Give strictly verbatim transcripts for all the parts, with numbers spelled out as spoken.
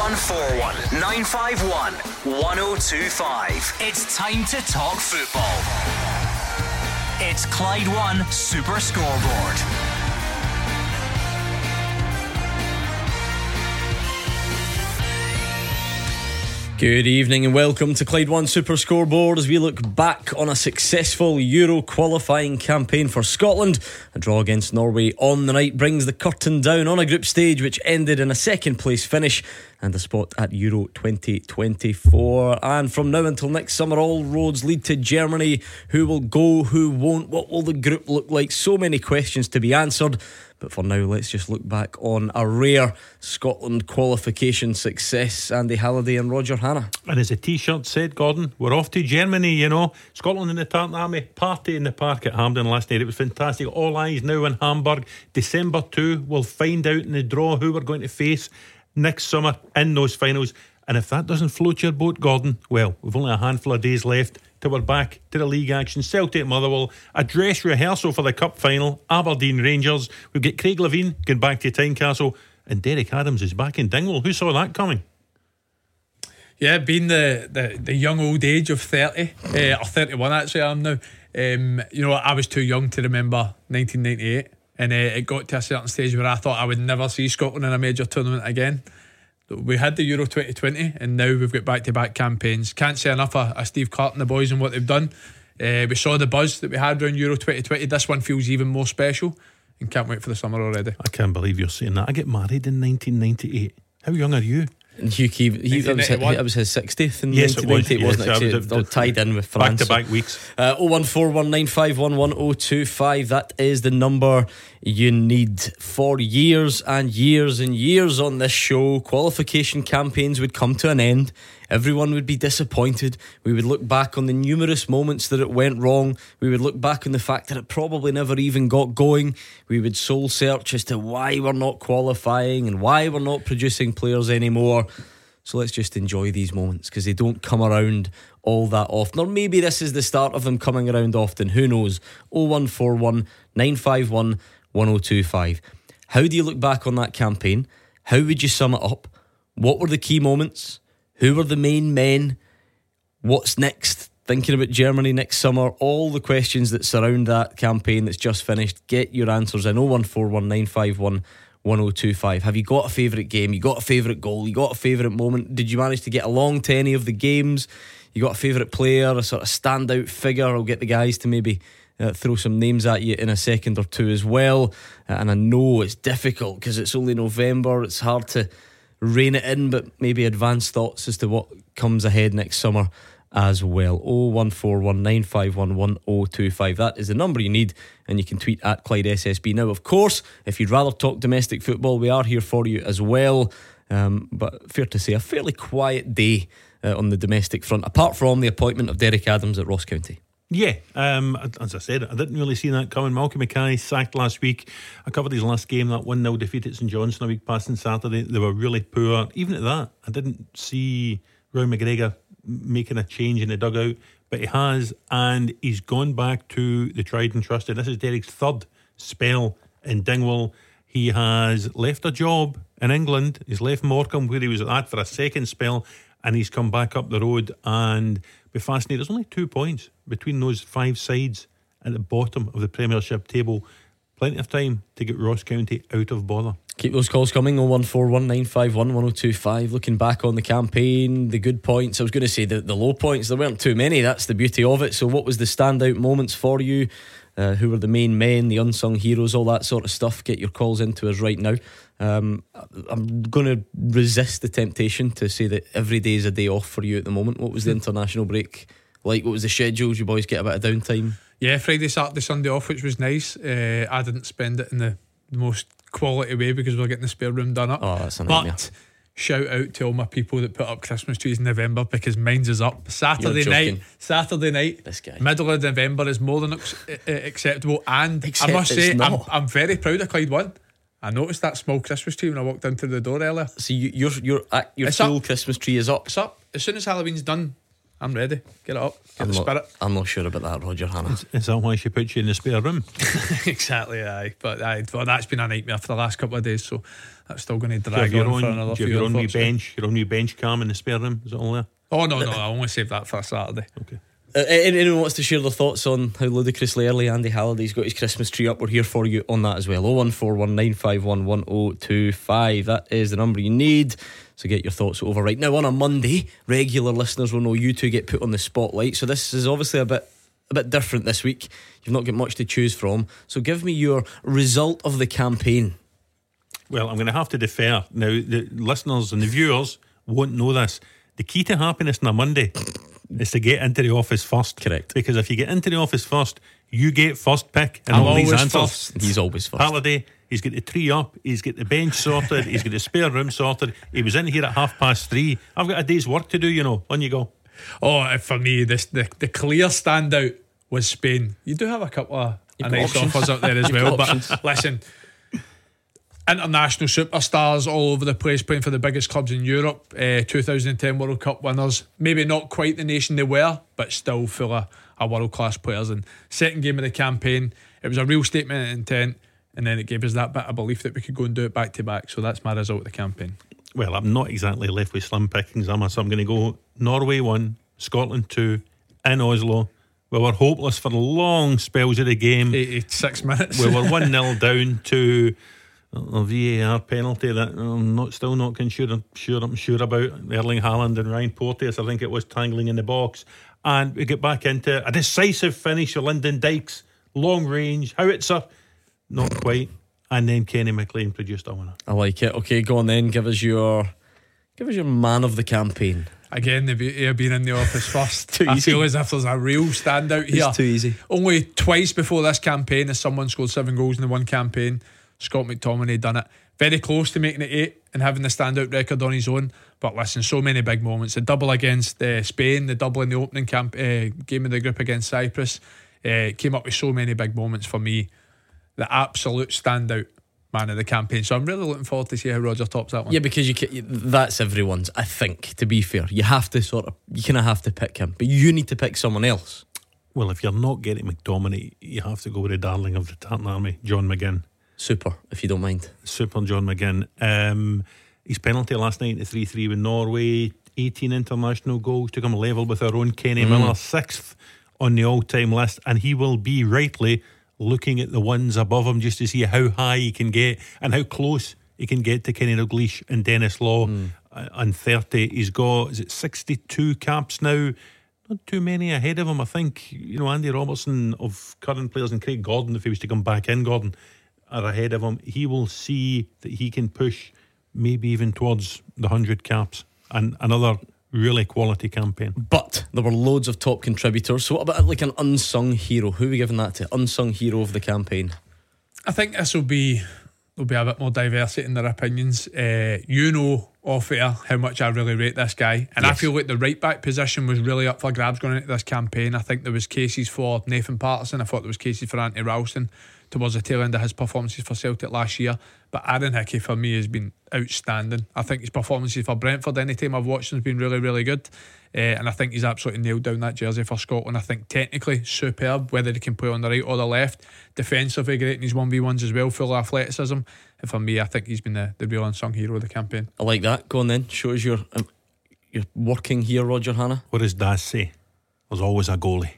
one four one, nine five one, one oh two five. It's time to talk football. It's Clyde One Super Scoreboard. Good evening and welcome to Clyde One Super Scoreboard as we look back on a successful Euro qualifying campaign for Scotland. A draw against Norway on the night brings the curtain down on a group stage which ended in a second place finish and a spot at Euro twenty twenty-four. And from now until next summer, all roads lead to Germany. Who will go, who won't, what will the group look like? So many questions to be answered. But for now, let's just look back on a rare Scotland qualification success. Andy Halliday and Roger Hanna. And as the t-shirt said, Gordon, we're off to Germany, you know. Scotland in the Tartan Army, party in the park at Hampden last night. It was fantastic. All eyes now in Hamburg. December second, we'll find out in the draw who we're going to face next summer in those finals. And if that doesn't float your boat, Gordon, well, we've only a handful of days left till we're back to the league action. Celtic Motherwell, a dress rehearsal for the cup final. Aberdeen Rangers. We've got Craig Levein going back to Tynecastle, and Derek Adams is back in Dingwall. Who saw that coming? Yeah, being the, the, the young old age of thirty uh, or thirty-one actually I am now. Um, you know, I was too young to remember nineteen ninety-eight, and uh, it got to a certain stage where I thought I would never see Scotland in a major tournament again. We had the Euro twenty twenty and now we've got back-to-back campaigns. Can't say enough of, of Steve Clarke and the boys and what they've done. Uh, we saw the buzz that we had around Euro twenty twenty. This one feels even more special and can't wait for the summer already. I can't believe you're saying that. I get married in nineteen ninety-eight. How young are you? And Hugh Keeve, he, that, was his, that was his sixtieth in yes, nineteen ninety, it was, wasn't yes, it? Was, all tied in with France. Back to back weeks. Uh, oh one four one nine five one one oh two five. That is the number you need. For years and years and years on this show, qualification campaigns would come to an end. Everyone would be disappointed. We would look back on the numerous moments that it went wrong. We would look back on the fact that it probably never even got going. We would soul search as to why we're not qualifying and why we're not producing players anymore. So let's just enjoy these moments because they don't come around all that often. Or maybe this is the start of them coming around often. Who knows? oh one four one nine five one one oh two five. How do you look back on that campaign? How would you sum it up? What were the key moments? Who were the main men? What's next? Thinking about Germany next summer. All the questions that surround that campaign that's just finished. Get your answers in oh one four one nine five one one oh two five. Have you got a favourite game? You got a favourite goal? You got a favourite moment? Did you manage to get along to any of the games? You got a favourite player, a sort of standout figure? I'll get the guys to maybe uh, throw some names at you in a second or two as well. Uh, and I know it's difficult because it's only November. It's hard to rein it in, but maybe advance thoughts as to what comes ahead next summer as well. oh one four one nine five one one oh two five. That is the number you need, and you can tweet at Clyde S S B. Now, of course, if you'd rather talk domestic football, we are here for you as well. Um, but fair to say, a fairly quiet day uh, on the domestic front, apart from the appointment of Derek Adams at Ross County. Yeah, um, as I said, I didn't really see that coming. Malcolm Mackay sacked last week. I covered his last game, that one nil defeat at St Johnstone a week past on Saturday. They were really poor. Even at that, I didn't see Roy McGregor making a change in the dugout, but he has, and he's gone back to the tried and trusted. This is Derek's third spell in Dingwall. He has left a job in England. He's left Morecambe, where he was at that, for a second spell, and he's come back up the road and be fascinated. There's only two points between those five sides at the bottom of the Premiership table. Plenty of time to get Ross County out of bother. Keep those calls coming. oh one four one nine five one one oh two five. Looking back on the campaign, the good points. I was going to say the, the low points. There weren't too many. That's the beauty of it. So what was the standout moments for you? Uh, who were the main men, the unsung heroes, all that sort of stuff? Get your calls into us right now. um, I'm going to resist the temptation to say that every day is a day off for you at the moment. What was the international break like? What was the schedules? You boys get a bit of downtime? Yeah, Friday, Saturday, Sunday off, which was nice. uh, I didn't spend it in the, the most quality way because we we're getting the spare room done up. Oh, that's a nightmare. But shout out to all my people that put up Christmas trees in November, because mine's is up Saturday night. Saturday night, this guy. Middle of November is more than ex- uh, acceptable. And Except I must say, it's I'm, not. I'm very proud of Clyde One. I noticed that small Christmas tree when I walked into the door earlier. So you, your your uh, your It's full up. Christmas tree is up. It's up as soon as Halloween's done. I'm ready. Get it up. Get I'm the not, spirit. I'm not sure about that, Roger Hannah. Is, is that why she put you in the spare room? Exactly, aye. But aye, well, that's been a nightmare for the last couple of days, so that's still going to Do you have drag your on for own, another do you few have your own wee unfortunately. bench, your own wee bench cam in the spare room? Is it all there? Oh no, no, I only save that for Saturday. Okay. Uh, anyone wants to share their thoughts on how ludicrously early Andy Halliday's got his Christmas tree up? We're here for you on that as well. oh one four one nine five one one oh two five. That is the number you need. So get your thoughts over right now. On a Monday, regular listeners will know you two get put on the spotlight. So this is obviously a bit a bit different this week. You've not got much to choose from. So give me your result of the campaign. Well, I'm going to have to defer. Now, the listeners and the viewers won't know this. The key to happiness on a Monday is to get into the office first. Correct. Because if you get into the office first, you get first pick in I'm all these always answers. first. He's always first. Halliday, he's got the tree up, he's got the bench sorted, he's got the spare room sorted. He was in here at half past three. I've got a day's work to do, you know. On you go. Oh, for me, this the, the clear standout was Spain. You do have a couple of You've a got nice options. offers up there as You've well. got But options. listen, international superstars all over the place playing for the biggest clubs in Europe. uh, twenty ten World Cup winners. Maybe not quite the nation they were, but still full of, of world class players. And second game of the campaign, it was a real statement of intent, and then it gave us that bit of belief that we could go and do it back to back. So that's my result of the campaign. Well, I'm not exactly left with slim pickings, am I? So I'm going to go Norway one, Scotland two, in Oslo. We were hopeless for long spells of the game. eighty-six minutes. We were one nil down to a V A R penalty that I'm not still not sure, sure I'm sure about. Erling Haaland and Ryan Porteous, I think it was, tangling in the box. And we get back into a decisive finish for Lyndon Dykes, long range, howitzer, not quite. And then Kenny McLean produced a winner. I like it. Okay, go on then. Give us your Give us your man of the campaign. Again, the beauty of being in the office first. Too I easy. feel as if there's a real standout here. It's too easy. Only twice before this campaign has someone scored seven goals in the one campaign. Scott McTominay done it. Very close to making it eight and having the standout record on his own. But listen, so many big moments. The double against uh, Spain, the double in the opening camp uh, game of the group against Cyprus. Uh, came up with so many big moments for me. The absolute standout man of the campaign. So I'm really looking forward to see how Roger tops that one. Yeah, because you can, that's everyone's. I think, to be fair, you have to sort of you kind of have to pick him, but you need to pick someone else. Well, if you're not getting McTominay, you have to go with the darling of the Tartan Army, John McGinn. Super, if you don't mind. Super John McGinn. Um, his penalty last night, the three three with Norway, eighteen international goals, took him level with our own Kenny Mm. Miller, sixth on the all-time list, and he will be rightly looking at the ones above him just to see how high he can get and how close he can get to Kenny Dalglish and Dennis Law. Mm. Uh, on thirty, he's got, is it sixty-two caps now? Not too many ahead of him. I think, you know, Andy Robertson of current players and Craig Gordon, if he was to come back in, Gordon, are ahead of him. He will see that he can push maybe even towards the one hundred caps, and another really quality campaign. But there were loads of top contributors. So what about like an unsung hero? Who are we giving that to? Unsung hero of the campaign. I think this will be there'll be a bit more diversity in their opinions. Uh, you know off air how much I really rate this guy, and I Yes. feel like the right back position was really up for grabs going into this campaign. I think there was cases for Nathan Patterson. I thought there was cases for Anthony Ralston towards the tail end of his performances for Celtic last year. But Aaron Hickey for me has been outstanding. I think his performances for Brentford anytime I've watched him has been really, really good. Uh, and I think he's absolutely nailed down that jersey for Scotland. I think technically superb, whether he can play on the right or the left. Defensively great in his one v ones as well, full of athleticism. And for me, I think he's been the, the real unsung hero of the campaign. I like that. Go on then. Show us your um, your working here, Roger Hannah. What does Daz say? There's always a goalie.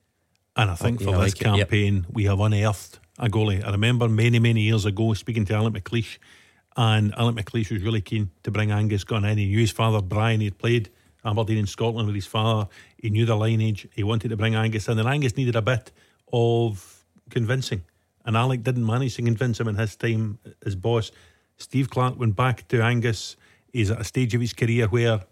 And I think Oh, for yeah, I this like it, yep. campaign, we have unearthed a goalie. I remember many, many years ago speaking to Alec McLeish, and Alec McLeish was really keen to bring Angus Gunn in. He knew his father, Brian, he had played Aberdeen in Scotland with his father. He knew the lineage. He wanted to bring Angus in, and Angus needed a bit of convincing. And Alec didn't manage to convince him in his time as boss. Steve Clark went back to Angus. He's at a stage of his career where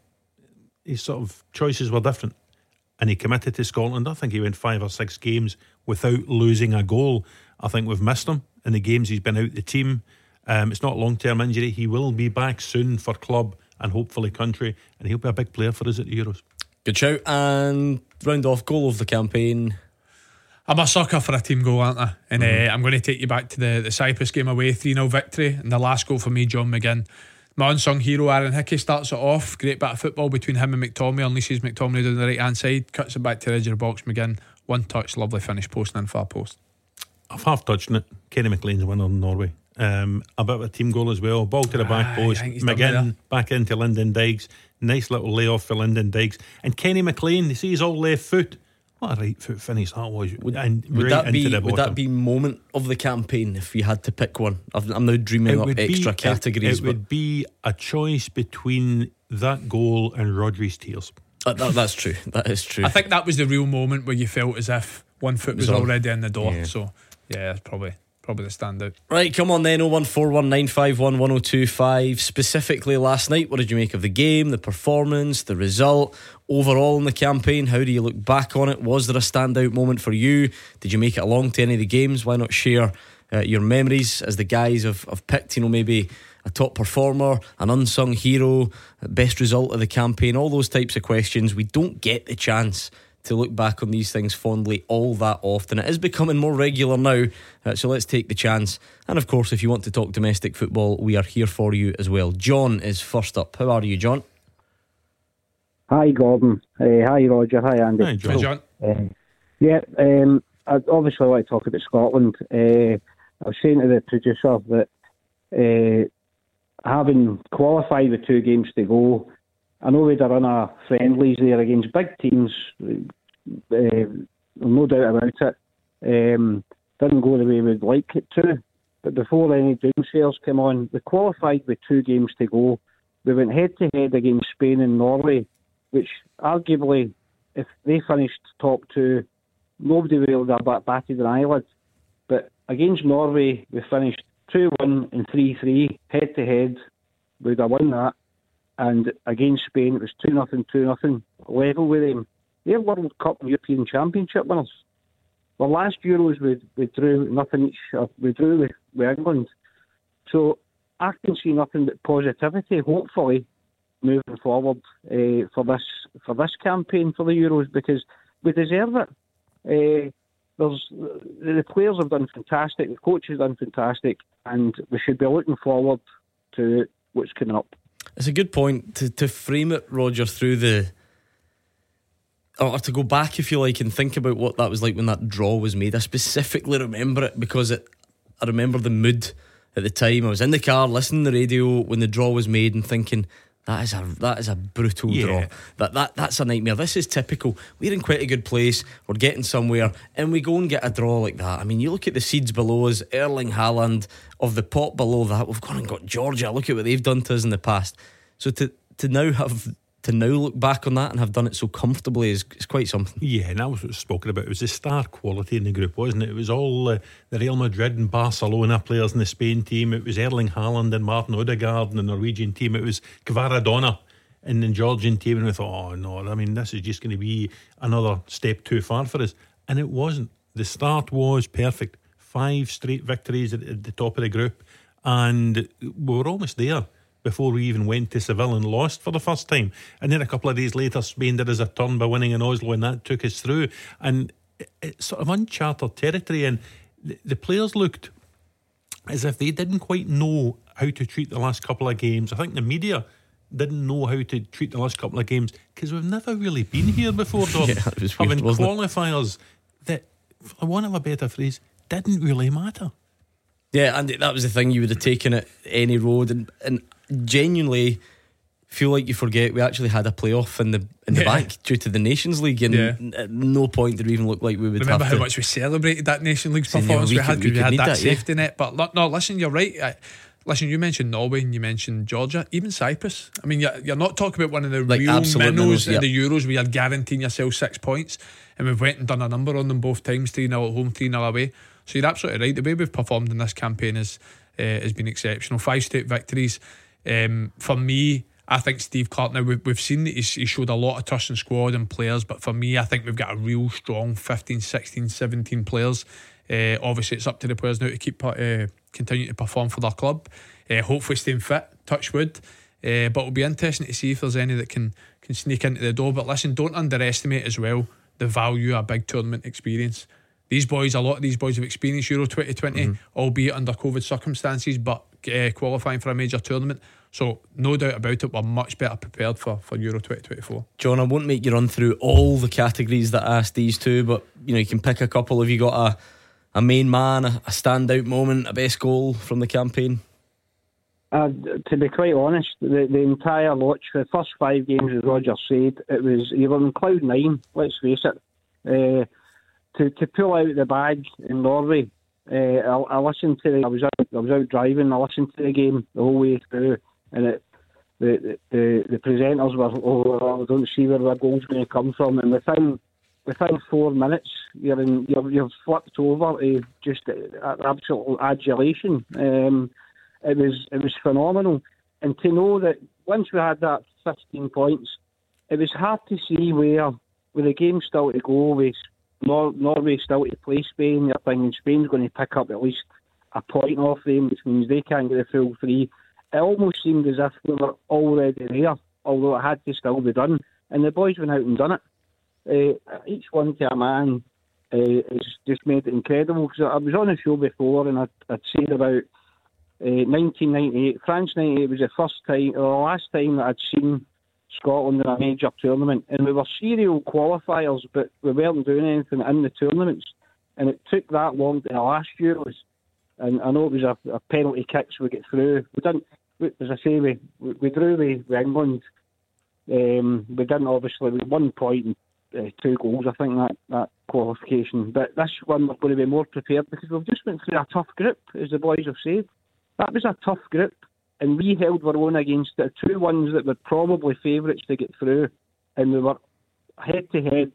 his sort of choices were different, and he committed to Scotland. I think he went five or six games without losing a goal. I think we've missed him in the games he's been out the team. Um, it's not a long-term injury. He will be back soon for club and hopefully country, and he'll be a big player for us at the Euros. Good shout. And round off goal of the campaign. I'm a sucker for a team goal, aren't I? And Mm-hmm. uh, I'm going to take you back to the, the Cyprus game away, three nil victory. And the last goal for me, John McGinn. my unsung hero Aaron Hickey starts it off. Great bit of football between him and McTominay. Unleashes McTominay down the right hand side, cuts it back to the edge of the box. McGinn, one touch, lovely finish, post and far post. I've half touched it. Kenny McLean's winner in Norway. Um, a bit of a team goal as well. Ball to the back post. McGinn back into Lyndon Dykes. Nice little layoff for Lyndon Dykes. And Kenny McLean, you see his all left foot. What a right foot finish that was. Would, and would right that be into the would that be moment of the campaign if you had to pick one? I've, I'm now dreaming up extra be, categories. It, it would be a choice between that goal and Rodri's tears. Uh, that, that's true. That is true. I think that was the real moment where you felt as if one foot was, was already in the door. Yeah. So yeah, it's probably probably the standout. Right, come on then. oh one four one nine five one one oh two five. Specifically last night, what did you make of the game, the performance, the result, overall in the campaign? How do you look back on it? Was there a standout moment for you? Did you make it along to any of the games? Why not share uh, your memories, as the guys have, have picked, you know, maybe a top performer, an unsung hero, best result of the campaign, all those types of questions. We don't get the chance to look back on these things fondly all that often. It is becoming more regular now, uh, so let's take the chance. And of course, if you want to talk domestic football, we are here for you as well. John is first up. How are you, John? Hi, Gordon. Uh, hi, Roger. Hi, Andy. Hi, John. Hi, John. Uh, yeah, um, I obviously want to talk about Scotland. Uh, I was saying to the producer that uh, having qualified with two games to go, I know we'd run our friendlies there against big teams, uh, no doubt about it. Um, didn't go the way we'd like it to, but before any doomsayers came on, we qualified with two games to go. We went head to head against Spain and Norway, which arguably, if they finished top two, nobody would have batted an eyelid. But against Norway, we finished two one and three three head to head. We'd have won that. And against Spain, it was two nothing, two nothing, level with them. They're World Cup and European Championship winners. Well, last Euros we, we drew nothing each. We drew with, with England. So I can see nothing but positivity, hopefully, moving forward uh, for this for this campaign for the Euros, because we deserve it. Uh, there's the players have done fantastic, the coaches have done fantastic, and we should be looking forward to what's coming up. It's a good point to, to frame it, Roger, through the, or to go back, if you like, and think about what that was like when that draw was made. I specifically remember it because it, I remember the mood at the time. I was in the car listening to the radio when the draw was made and thinking, that is a that is a brutal yeah. draw. That that that's a nightmare. This is typical. We're in quite a good place. We're getting somewhere, and we go and get a draw like that. I mean, you look at the seeds below us, Erling Haaland. Of the pot below that, we've gone and got Georgia. Look at what they've done to us in the past. So to to now have to now look back on that and have done it so comfortably is, is quite something. Yeah, and that was what was spoken about. It was the star quality in the group, wasn't it? It was all uh, the Real Madrid and Barcelona players in the Spain team. It was Erling Haaland and Martin Odegaard in the Norwegian team. It was Kvaradona in the Georgian team. And we thought, oh no, I mean, this is just going to be another step too far for us. And it wasn't. The start was perfect. Five straight victories at, at the top of the group, and we were almost there before we even went to Seville and lost for the first time. And then a couple of days later, Spain did us a turn by winning in Oslo, and that took us through. And it, it's sort of uncharted territory, and the, the players looked as if they didn't quite know how to treat the last couple of games. I think the media didn't know how to treat the last couple of games because we've never really been here before, Gordon. Yeah, it was weird, having wasn't qualifiers it? that, for want of a better phrase, didn't really matter. Yeah, and that was the thing. You would have taken it any road, and, and genuinely feel like you forget we actually had a playoff in the in the Yeah. bank due to the Nations League, and Yeah. at no point did we even look like we would Remember have how to. much we celebrated that Nation League's See, yeah, performance we we, could- had we because we could had need that, that, yeah. safety net. But look, no, listen, you're right. I, listen, you mentioned Norway and you mentioned Georgia, even Cyprus. I mean, you're, you're not talking about one of the Like real absolute minnows minnows, in yeah. the Euros where you're guaranteeing yourself six points, and we've went and done a number on them both times, three nil at home, three nil away. So you're absolutely right. The way we've performed in this campaign is, uh, has been exceptional. Five straight victories. Um, for me, I think Steve Clarke, now we've, we've seen that he's, he showed a lot of trust in squad and players, but for me, I think we've got a real strong fifteen, sixteen, seventeen players. Uh, obviously, it's up to the players now to keep uh, continue to perform for their club. Uh, hopefully, staying fit, touch wood. Uh, but it'll be interesting to see if there's any that can can sneak into the door. But listen, don't underestimate as well the value of a big tournament experience. These boys, a lot of these boys have experienced Euro twenty twenty, mm-hmm. albeit under COVID circumstances, but uh, qualifying for a major tournament. So no doubt about it, we're much better prepared for, for Euro twenty twenty-four. John, I won't make you run through all the categories that I asked these two, but you know, you can pick a couple. Have you got a, a main man, a, a standout moment, a best goal from the campaign? Uh, to be quite honest, the, the entire lot, the first five games, as Roger said, it was you were on cloud nine. Let's face it. Uh, to to pull out the bag in Norway, uh, I, I listened to. The, I was out. I was out driving. I listened to the game the whole way through, and it, the, the the presenters were, oh, I don't see where the goal's going to come from, and within within four minutes, you're in. You're, you're flipped over to just absolute adulation. Um, It was it was phenomenal, and to know that once we had that fifteen points, it was hard to see where with the game still to go, with Nor- Norway still to play Spain. You're thinking Spain's going to pick up at least a point off them, which means they can't get a full three. It almost seemed as if we were already there, although it had to still be done, and the boys went out and done it. Uh, each one to a man uh, has just made it incredible. Because I was on a show before, and I'd, I'd said about. Uh, nineteen ninety-eight, France ninety-eight was the first time, or the last time that I'd seen Scotland in a major tournament, and we were serial qualifiers, but we weren't doing anything in the tournaments, and it took that long to the last Euros, and I know it was a, a penalty kick, so we get through. We didn't, we, as I say, we we, we drew with, with England. Um, we didn't obviously. We one point and uh, two goals, I think that that qualification. But this one we're going to be more prepared because we've just went through a tough group, as the boys have said. That was a tough group, and we held our own against the two ones that were probably favourites to get through, and we were head to head.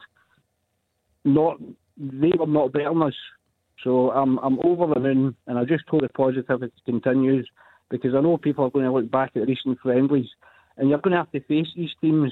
Not they were not better than us, so I'm I'm over the moon, and I just hope the positivity continues, because I know people are going to look back at recent friendlies, and you're going to have to face these teams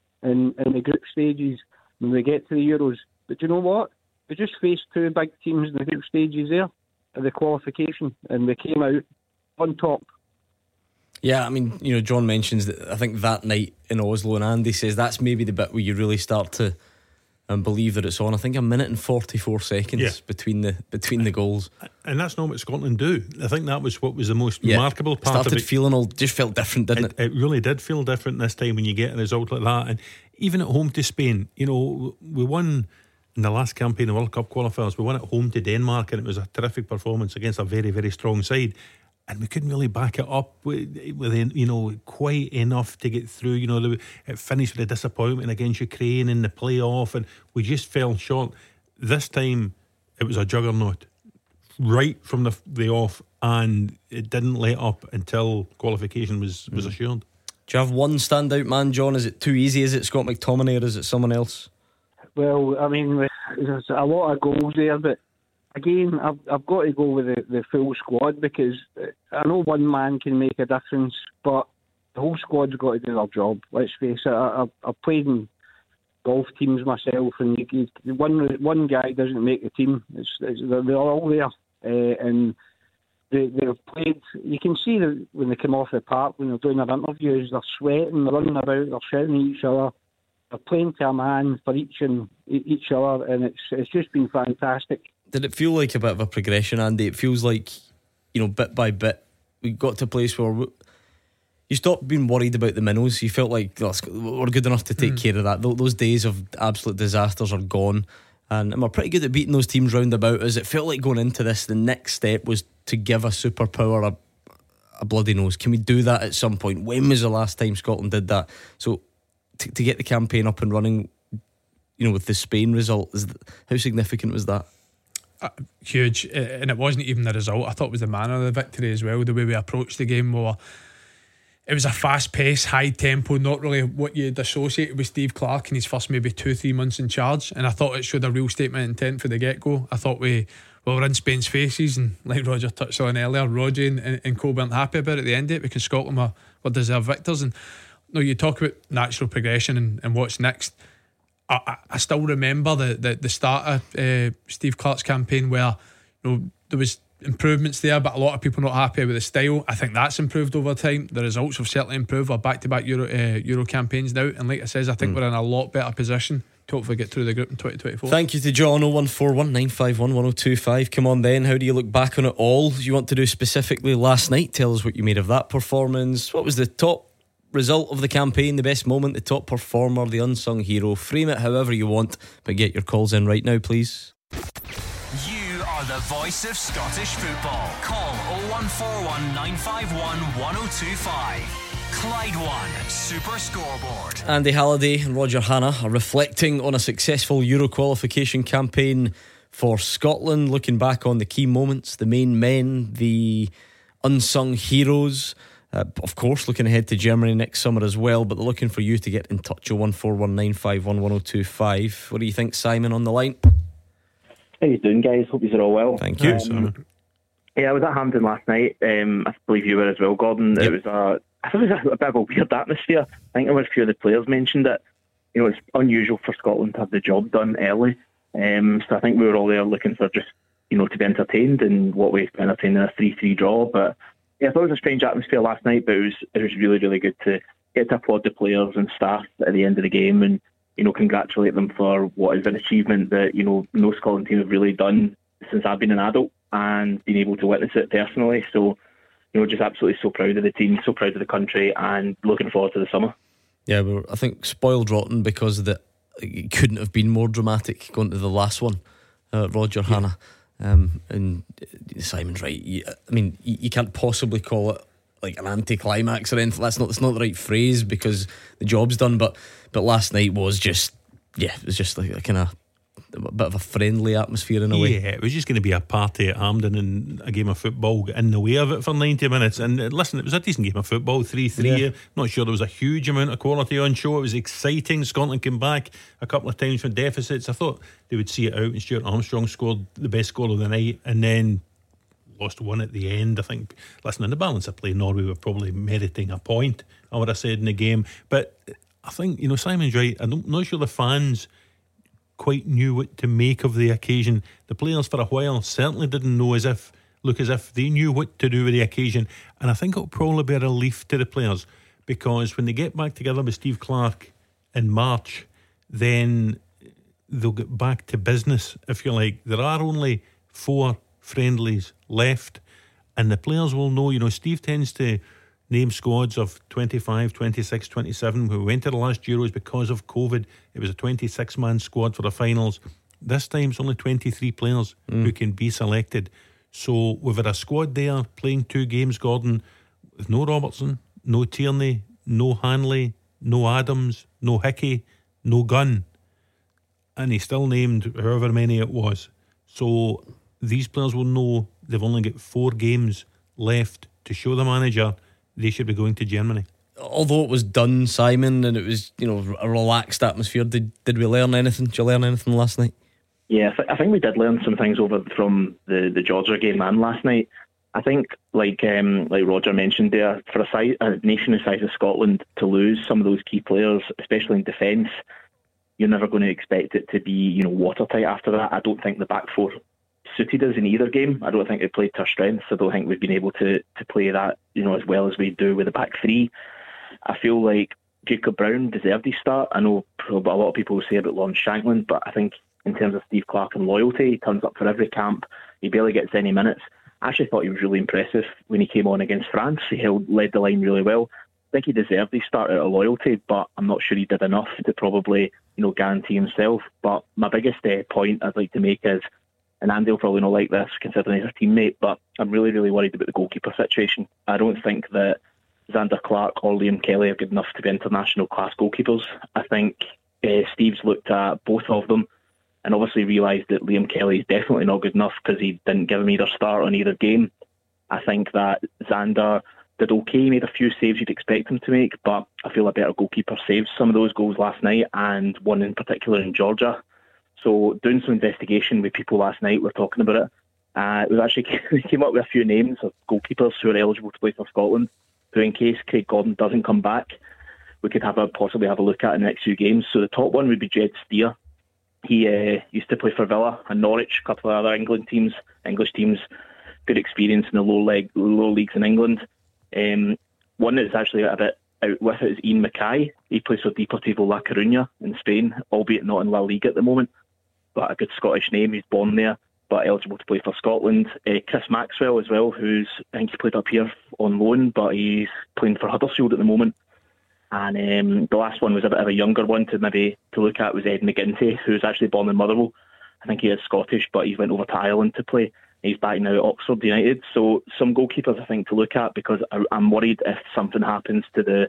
in in the group stages when we get to the Euros. But you know what? We just faced two big teams in the group stages there, in the qualification, and we came out on top. Yeah, I mean, you know, John mentions that I think that night in Oslo, and Andy says that's maybe the bit where you really start to um, believe that it's on. I think a minute and forty-four seconds yeah. between the between the goals, and that's not what Scotland do. I think that was what was the most yeah. remarkable part started of it. Feeling all just felt different, didn't it, it? It really did feel different this time when you get a result like that, and even at home to Spain. You know, we won in the last campaign, the World Cup qualifiers. We won at home to Denmark, and it was a terrific performance against a very, very strong side. And we couldn't really back it up with, with you know, quite enough to get through. You know, it finished with a disappointment against Ukraine in the playoff, and we just fell short. This time, it was a juggernaut right from the the off, and it didn't let up until qualification was, was mm. assured. Do you have one standout man, John? Is it too easy? Is it Scott McTominay, or is it someone else? Well, I mean, there's a lot of goals there, but again, I've I've got to go with the, the full squad, because I know one man can make a difference, but the whole squad's got to do their job. Let's face it. I, I've, I've played in golf teams myself, and you, you, one one guy doesn't make the team. It's, it's they're, they're all there, uh, and they they've played. You can see that when they come off the park, when they're doing their interviews, they're sweating, they're running about, they're shouting at each other. They're playing to a man for each and each other, and it's it's just been fantastic. Did it feel like a bit of a progression, Andy? It feels like, you know, bit by bit, we got to a place where we, you stopped being worried about the minnows. You felt like, oh, we're good enough to take mm. care of that. Those days of absolute disasters are gone, and, and we're pretty good at beating those teams round about us. It felt like going into this, the next step was to give a superpower a, a bloody nose. Can we do that at some point? When was the last time Scotland did that? So to, to get the campaign up and running, you know, with the Spain result, is th- how significant was that? Uh, huge, uh, and it wasn't even the result. I thought it was the manner of the victory as well. The way we approached the game, more it was a fast pace, high tempo, not really what you'd associate with Steve Clarke in his first maybe two, three months in charge. And I thought it showed a real statement of intent for the get go. I thought we, we were in Spain's faces, and like Roger touched on earlier, Roger and, and, and Co weren't happy about it at the end of it, because Scotland were, were deserved victors. And no, you talk about natural progression and, and what's next. I, I still remember the, the, the start of uh, Steve Clarke's campaign, where, you know, there was improvements there, but a lot of people not happy with the style. I think that's improved over time. The results have certainly improved. We're back-to-back Euro, uh, Euro campaigns now, and like I says, I think mm. we're in a lot better position to hopefully get through the group in twenty twenty-four. Thank you to John. oh one four one nine five one one oh two five. Come on then, how do you look back on it all? Do you want to do specifically last night? Tell us what you made of that performance. What was the top result of the campaign, the best moment, the top performer, the unsung hero? Frame it however you want, but get your calls in right now, please. You are the voice of Scottish football. Call oh one four one nine five one one oh two five. Clyde One Super Scoreboard. Andy Halliday and Roger Hannah are reflecting on a successful Euro qualification campaign for Scotland, looking back on the key moments, the main men, the unsung heroes. Uh, of course, looking ahead to Germany next summer as well, but they're looking for you to get in touch. oh one four one nine five one one oh two five. What do you think, Simon, on the line? How you doing, guys? Hope you're all well. Thank you. Um, yeah, I was at Hampden last night. Um, I believe you were as well, Gordon. Yep. It was a, I thought it was a, a bit of a weird atmosphere. I think a few of the players mentioned it. You know, it's unusual for Scotland to have the job done early. Um, so I think we were all there looking for just, you know, to be entertained and what way to entertain in a three three draw. But yeah, I thought it was a strange atmosphere last night, but it was it was really, really good to get to applaud the players and staff at the end of the game and, you know, congratulate them for what is an achievement that, you know, no Scotland team have really done since I've been an adult and been able to witness it personally. So, you know, just absolutely so proud of the team, so proud of the country, and looking forward to the summer. Yeah, we're, I think, spoiled rotten because the, it couldn't have been more dramatic going to the last one, uh, Roger yeah. Hannah. Um, and Simon's right. You, I mean, you, you can't possibly call it like an anti-climax or anything. That's not that's not the right phrase because the job's done. But but last night was just yeah, it was just like a kind of a bit of a friendly atmosphere in a way. Yeah, it was just going to be a party at Hampden and a game of football in the way of it for ninety minutes. And uh, listen, it was a decent game of football, three three. Yeah. Not sure there was a huge amount of quality on show. It was exciting. Scotland came back a couple of times from deficits. I thought they would see it out, and Stuart Armstrong scored the best goal of the night, and then lost one at the end. I think, listen, in the balance of play, Norway were probably meriting a point, I would have said, in the game. But I think, you know, Simon's right. I'm not sure the fans quite knew what to make of the occasion. The players for a while certainly didn't know as if look as if they knew what to do with the occasion, and I think it'll probably be a relief to the players, because when they get back together with Steve Clarke in March, then they'll get back to business, if you like. There are only four friendlies left, and the players will know, you know, Steve tends to name squads of twenty-five, twenty-six, twenty-seven. When we went to the last Euros, because of COVID, it was a twenty-six man squad for the finals. This time it's only twenty-three players mm. who can be selected. So we've had a squad there playing two games, Gordon, with no Robertson, no Tierney, no Hanley, no Adams, no Hickey, no Gunn, and he still named however many it was. So these players will know they've only got four games left to show the manager they should be going to Germany. Although it was done, Simon, and it was, you know, a relaxed atmosphere, did did we learn anything? Did you learn anything last night? Yeah, I, th- I think we did learn some things over from the, the Georgia game and last night. I think, like um, like Roger mentioned there, for a, size, a nation the size of Scotland to lose some of those key players, especially in defence, you're never going to expect it to be, you know, watertight after that. I don't think the back four suited us in either game. I don't think we played to our strengths. I don't think we've been able to to play that, you know, as well as we do with the back three. I feel like Jacob Brown deserved his start. I know a lot of people will say about Lawrence Shankland, but I think in terms of Steve Clarke and loyalty, he turns up for every camp. He barely gets any minutes. I actually thought he was really impressive when he came on against France. He held led the line really well. I think he deserved his start out of loyalty, but I'm not sure he did enough to probably, you know, guarantee himself. But my biggest uh, point I'd like to make is, and Andy will probably not like this considering he's a teammate, but I'm really, really worried about the goalkeeper situation. I don't think that Zander Clark or Liam Kelly are good enough to be international class goalkeepers. I think uh, Steve's looked at both of them and obviously realised that Liam Kelly is definitely not good enough because he didn't give him either start on either game. I think that Zander did okay, made a few saves you'd expect him to make, but I feel a better goalkeeper saved some of those goals last night, and one in particular in Georgia. So doing some investigation with people last night, we're talking about it. Uh, we actually we came up with a few names of goalkeepers who are eligible to play for Scotland, who, in case Craig Gordon doesn't come back, we could have a possibly have a look at in the next few games. So the top one would be Jed Steer. He uh, used to play for Villa and Norwich, a couple of other England teams, English teams. good experience in the low leg, low leagues in England. Um, one that's actually a bit out with it is Ian Mackay. He plays for Deportivo La Coruña in Spain, albeit not in La Liga at the moment, but a good Scottish name. He's born there, but eligible to play for Scotland. Uh, Chris Maxwell as well, who's, I think he played up here on loan, but he's playing for Huddersfield at the moment. And um, the last one was a bit of a younger one to maybe to look at was Ed McGinty, who's actually born in Motherwell. I think he is Scottish, but he went over to Ireland to play. He's back now at Oxford United. So some goalkeepers I think to look at, because I, I'm worried if something happens to the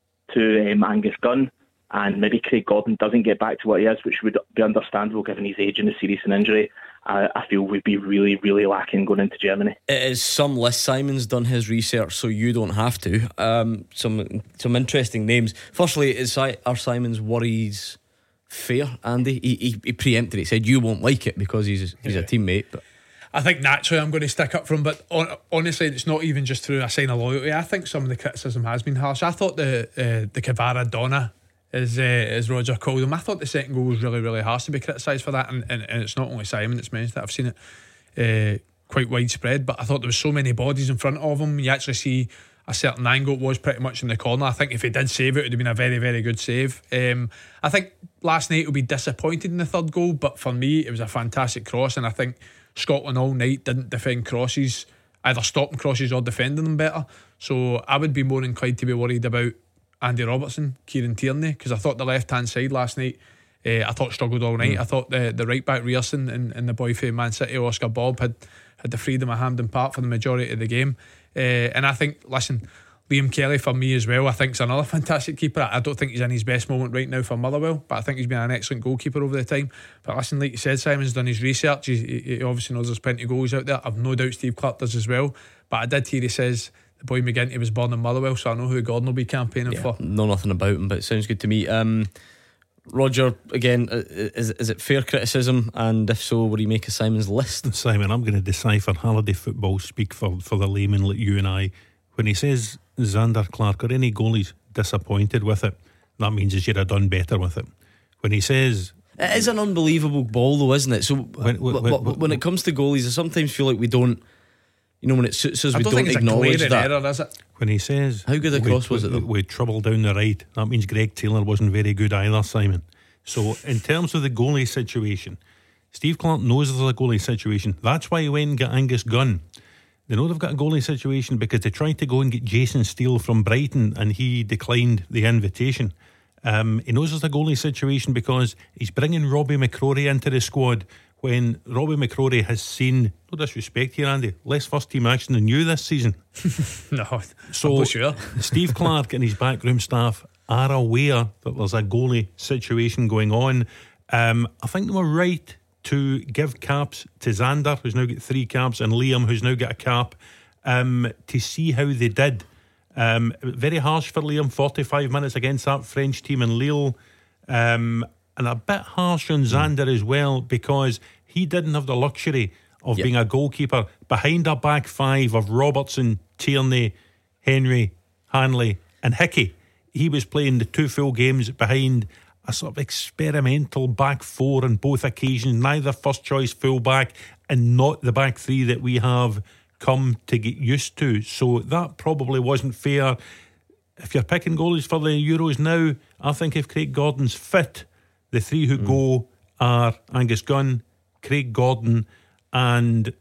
to um, Angus Gunn and maybe Craig Gordon doesn't get back to what he is, which would be understandable given his age and his serious an injury. I, I feel we'd be really, really lacking going into Germany. It is some list. Simon's done his research, so you don't have to. Um, some some interesting names. Firstly, is are Simon's worries fair, Andy? He, he, he preempted it. He said you won't like it because he's he's yeah. a teammate. But I think naturally I'm going to stick up for him, but on, honestly, it's not even just through a sign of loyalty. I think some of the criticism has been harsh. I thought the uh, the Kvara Donna, as uh, as Roger called him, I thought the second goal was really, really harsh to be criticised for that. And, and, and it's not only Simon that's mentioned that. I've seen it uh, quite widespread, but I thought there was so many bodies in front of him. You actually see a certain angle. It was pretty much in the corner. I think if he did save it, it would have been a very, very good save. Um, I think last night he'll be disappointed in the third goal, but for me, it was a fantastic cross, and I think Scotland all night didn't defend crosses, either stopping crosses or defending them better. So I would be more inclined to be worried about Andy Robertson, Kieran Tierney, because I thought the left hand side last night uh, I thought struggled all night. mm. I thought the, the right back Rierson and, and the boy from Man City, Oscar Bob, had, had the freedom of Hampden Park for the majority of the game. uh, and I think, listen, Liam Kelly for me as well, I think is another fantastic keeper. I don't think he's in his best moment right now for Motherwell, but I think he's been an excellent goalkeeper over the time. But listen, like you said, Simon's done his research. He, he obviously knows there's plenty of goals out there. I've no doubt Steve Clarke does as well. But I did hear he says the boy McGinty was born in Motherwell, so I know who Gordon will be campaigning yeah, for. Know nothing about him, but it sounds good to me. um, Roger, again, is, is it fair criticism? And if so, what do you make of Simon's list? Simon, I'm going to decipher holiday football speak for, for the layman like you and I. When he says Zander Clark or any goalie's disappointed with it, that means he should have done better with it. When he says... It is an unbelievable ball though, isn't it? So when, when, when, when, when it comes to goalies, I sometimes feel like we don't, you know, when it suits us, I we don't, don't think it's acknowledge a that. error, is it? When he says... How good a cross was it though? With trouble down the right, that means Greg Taylor wasn't very good either, Simon. So in terms of the goalie situation, Steve Clarke knows there's a goalie situation. That's why he went and got Angus Gunn. They know they've got a goalie situation because they tried to go and get Jason Steele from Brighton and he declined the invitation. Um, he knows there's a goalie situation because he's bringing Robbie McCrory into the squad when Robbie McCrory has seen, no disrespect here Andy, less first team action than you this season. No, so I'm not sure. Steve Clarke and his backroom staff are aware that there's a goalie situation going on. um, I think they were right to give caps to Zander, who's now got three caps, and Liam, who's now got a cap, um, to see how they did. Um, very harsh for Liam, forty-five minutes against that French team in Lille, um, and a bit harsh on Zander as well because he didn't have the luxury of yep. being a goalkeeper behind a back five of Robertson, Tierney, Henry, Hanley and Hickey. He was playing the two full games behind a sort of experimental back four on both occasions, neither first choice full back and not the back three that we have come to get used to. So that probably wasn't fair. If you're picking goalies for the Euros now, I think if Craig Gordon's fit, the three who mm. go are Angus Gunn, Craig Gordon, and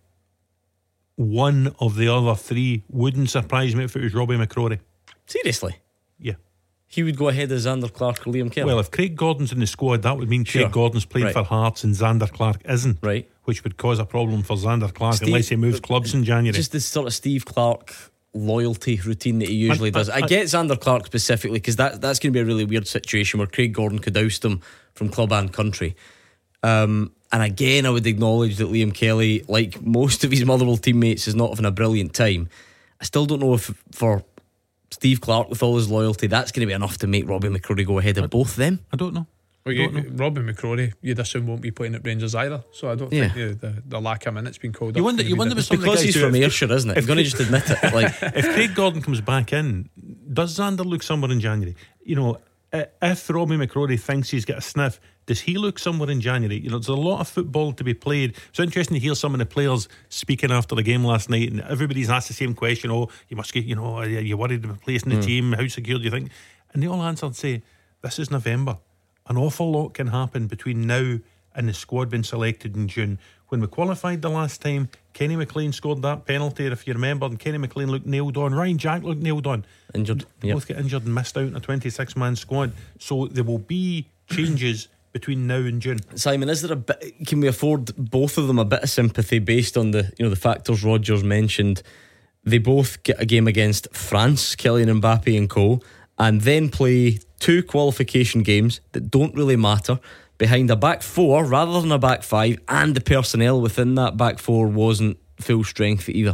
one of the other three. Wouldn't surprise me if it was Robbie McCrory. Seriously? Yeah. He would go ahead as Zander Clarke or Liam Kelly. Well, if Craig Gordon's in the squad, that would mean Craig sure. Gordon's playing right. for Hearts and Zander Clarke isn't. Right. Which would cause a problem for Zander Clarke Steve, unless he moves clubs in January. Just the sort of Steve Clarke loyalty routine that he usually I, does. I, I, I get Zander Clarke specifically because that, that's going to be a really weird situation where Craig Gordon could oust him from club and country. Um, and again, I would acknowledge that Liam Kelly, like most of his Motherwell teammates, is not having a brilliant time. I still don't know if for Steve Clarke, with all his loyalty, that's going to be enough to make Robbie McCrory go ahead of I, both them. I don't know. Well, you, Robbie McCrory, you'd assume won't be playing at Rangers either. So I don't yeah. think the, the, the lack of minutes being called you up. Wonder, you wonder it's because he's from Ayrshire, isn't it? You're going to just admit it. Like, if Craig Gordon comes back in, does Zander look somewhere in January? You know, if Robbie McCrory thinks he's got a sniff, does he look somewhere in January? You know, there's a lot of football to be played. It's interesting to hear some of the players speaking after the game last night, and everybody's asked the same question. Oh, you must get, you know, are you worried about placing the mm. team? How secure do you think? And they all answered and say, this is November. An awful lot can happen between now and the squad being selected in June. When we qualified the last time, Kenny McLean scored that penalty, if you remember, and Kenny McLean looked nailed on. Ryan Jack looked nailed on. Injured. Both yep. get injured and missed out in a twenty-six man squad. So there will be changes between now and June. Simon, is there a bit, can we afford both of them a bit of sympathy based on the, you know, the factors Rodgers mentioned? They both get a game against France, Kylian Mbappe and co, and then play two qualification games that don't really matter behind a back four rather than a back five, and the personnel within that back four wasn't full strength either.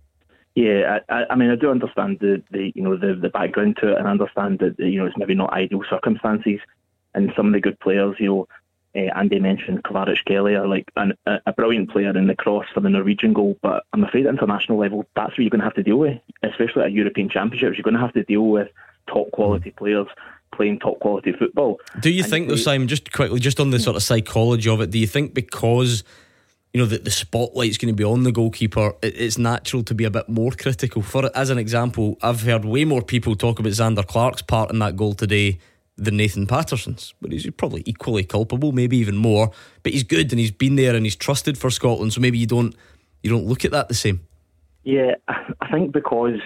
Yeah, I, I mean, I do understand the, the you know the, the background to it, and I understand that you know it's maybe not ideal circumstances, and some of the good players, you know, uh, Andy mentioned Kvaratskhelia, are like an, a, a brilliant player in the cross for the Norwegian goal, but I'm afraid at international level, that's what you're going to have to deal with, especially at European Championships. You're going to have to deal with top quality players playing top quality football. Do you and think though, Simon, just quickly, just on the sort of psychology of it, do you think because you know that the spotlight's going to be on the goalkeeper, it, it's natural to be a bit more critical for it? As an example, I've heard way more people talk about Zander Clark's part in that goal today than Nathan Patterson's, but he's probably equally culpable, maybe even more, but he's good and he's been there and he's trusted for Scotland, so maybe you don't you don't look at that the same. Yeah, I think because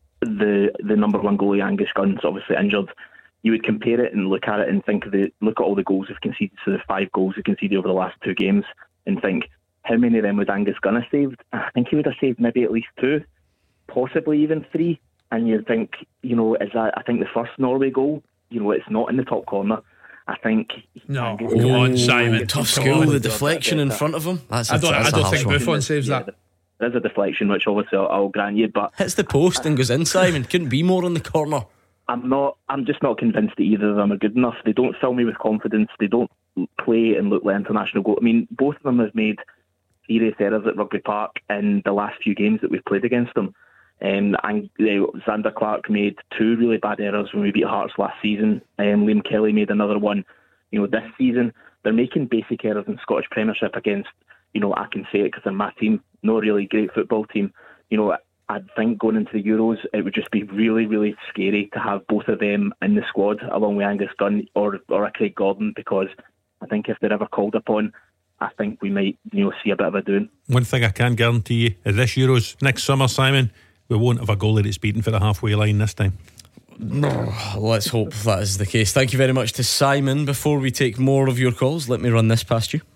the the number one goalie Angus Gunn's obviously injured, you would compare it and look at it and think of the look at all the goals we've conceded, so the five goals we've conceded over the last two games, and think how many of them would Angus Gunn have saved? I think he would have saved maybe at least two, possibly even three. And you think, you know, is that? I think the first Norway goal, you know, it's not in the top corner. I think no, Angus go on, Gunn, Simon. Tough school, the deflection in front of him. That's a, I don't, that's I don't a think one. Buffon saves yeah, that. There's a deflection, which obviously I'll, I'll grant you, but hits the post and goes in. Simon, couldn't be more in the corner. I'm not. I'm just not convinced that either of them are good enough. They don't fill me with confidence. They don't play and look like international goal. I mean, both of them have made serious errors at Rugby Park in the last few games that we've played against them. Um, and uh, Zander Clark made two really bad errors when we beat Hearts last season. Um, Liam Kelly made another one. You know, this season they're making basic errors in Scottish Premiership against. You know, I can say it because they're my team. No really great football team. You know. I think going into the Euros, it would just be really, really scary to have both of them in the squad along with Angus Gunn or or a Craig Gordon, because I think if they're ever called upon, I think we might, you know, see a bit of a doing. One thing I can guarantee you is this Euros next summer, Simon, we won't have a goalie that's beaten for the halfway line this time. No, let's hope that is the case. Thank you very much to Simon. Before we take more of your calls, let me run this past you.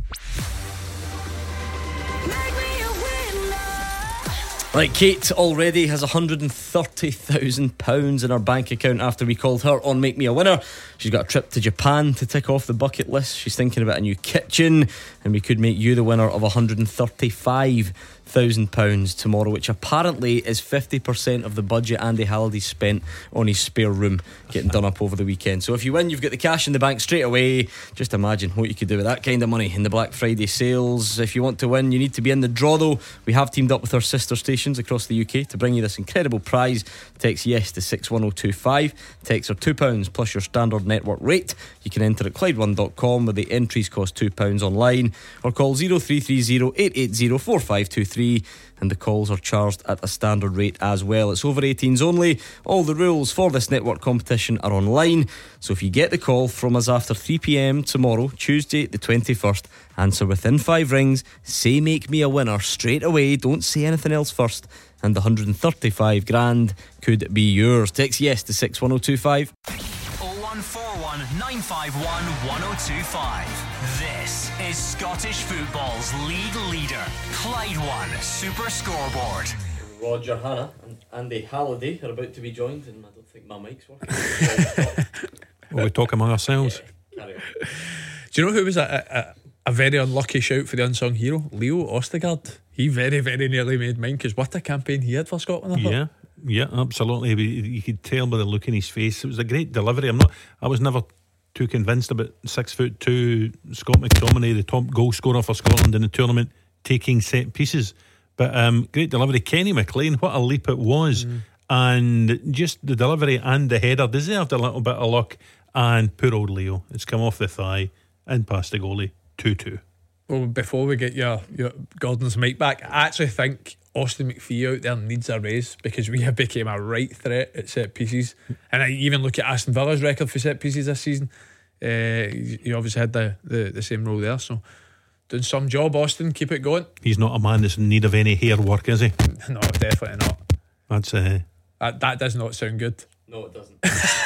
Right, Kate already has one hundred thirty thousand pounds in her bank account after we called her on Make Me a Winner. She's got a trip to Japan to tick off the bucket list. She's thinking about a new kitchen, and we could make you the winner of one hundred thirty-five thousand pounds tomorrow, which apparently is fifty percent of the budget Andy Halliday spent on his spare room getting done up over the weekend. So if you win, you've got the cash in the bank straight away. Just imagine what you could do with that kind of money in the Black Friday sales. If you want to win, you need to be in the draw though. We have teamed up with our sister stations across the U K to bring you this incredible prize. Text yes to six one oh two five. Text are two pounds plus your standard network rate. You can enter at Clyde one dot com where the entries cost two pounds online, or call oh three three oh, eight eight oh, four five two three, and the calls are charged at a standard rate as well. It's over eighteens only. All the rules for this network competition are online, so if you get the call from us after three p.m. tomorrow, Tuesday the twenty-first, answer within five rings, say Make Me a Winner straight away, don't say anything else first, and the one hundred thirty-five grand could be yours. Text yes to six one oh two five. oh one four one, nine five one, one oh two five. This is Scottish football's league leader, Clyde One Super Scoreboard. Roger Hanna and Andy Halliday are about to be joined, and I don't think my mic's working. Well, we talk among ourselves. Yeah, carry on. Do you know who was a, a, a very unlucky shout for the unsung hero? Leo Ostegard. He very, very nearly made mine, because what a campaign he had for Scotland, I thought. Yeah, yeah, absolutely. You could tell by the look in his face. It was a great delivery. I'm not. I was never too convinced about six foot two Scott McTominay, the top goal scorer for Scotland in the tournament, taking set pieces. But um, great delivery. Kenny McLean, what a leap it was. Mm. And just the delivery and the header deserved a little bit of luck. and poor old Leo. It's come off the thigh and past the goalie. two two. Well, before we get your, your Gordon's mic back, I actually think Austin McPhee out there needs a raise, because we have become a right threat at set pieces. And I even look at Aston Villa's record for set pieces this season. Uh, you, you obviously had the, the, the same role there, so doing some job, Austin. Keep it going. He's not a man that's in need of any hair work, is he? No, definitely not. That's uh, That, that does not sound good. No, it doesn't.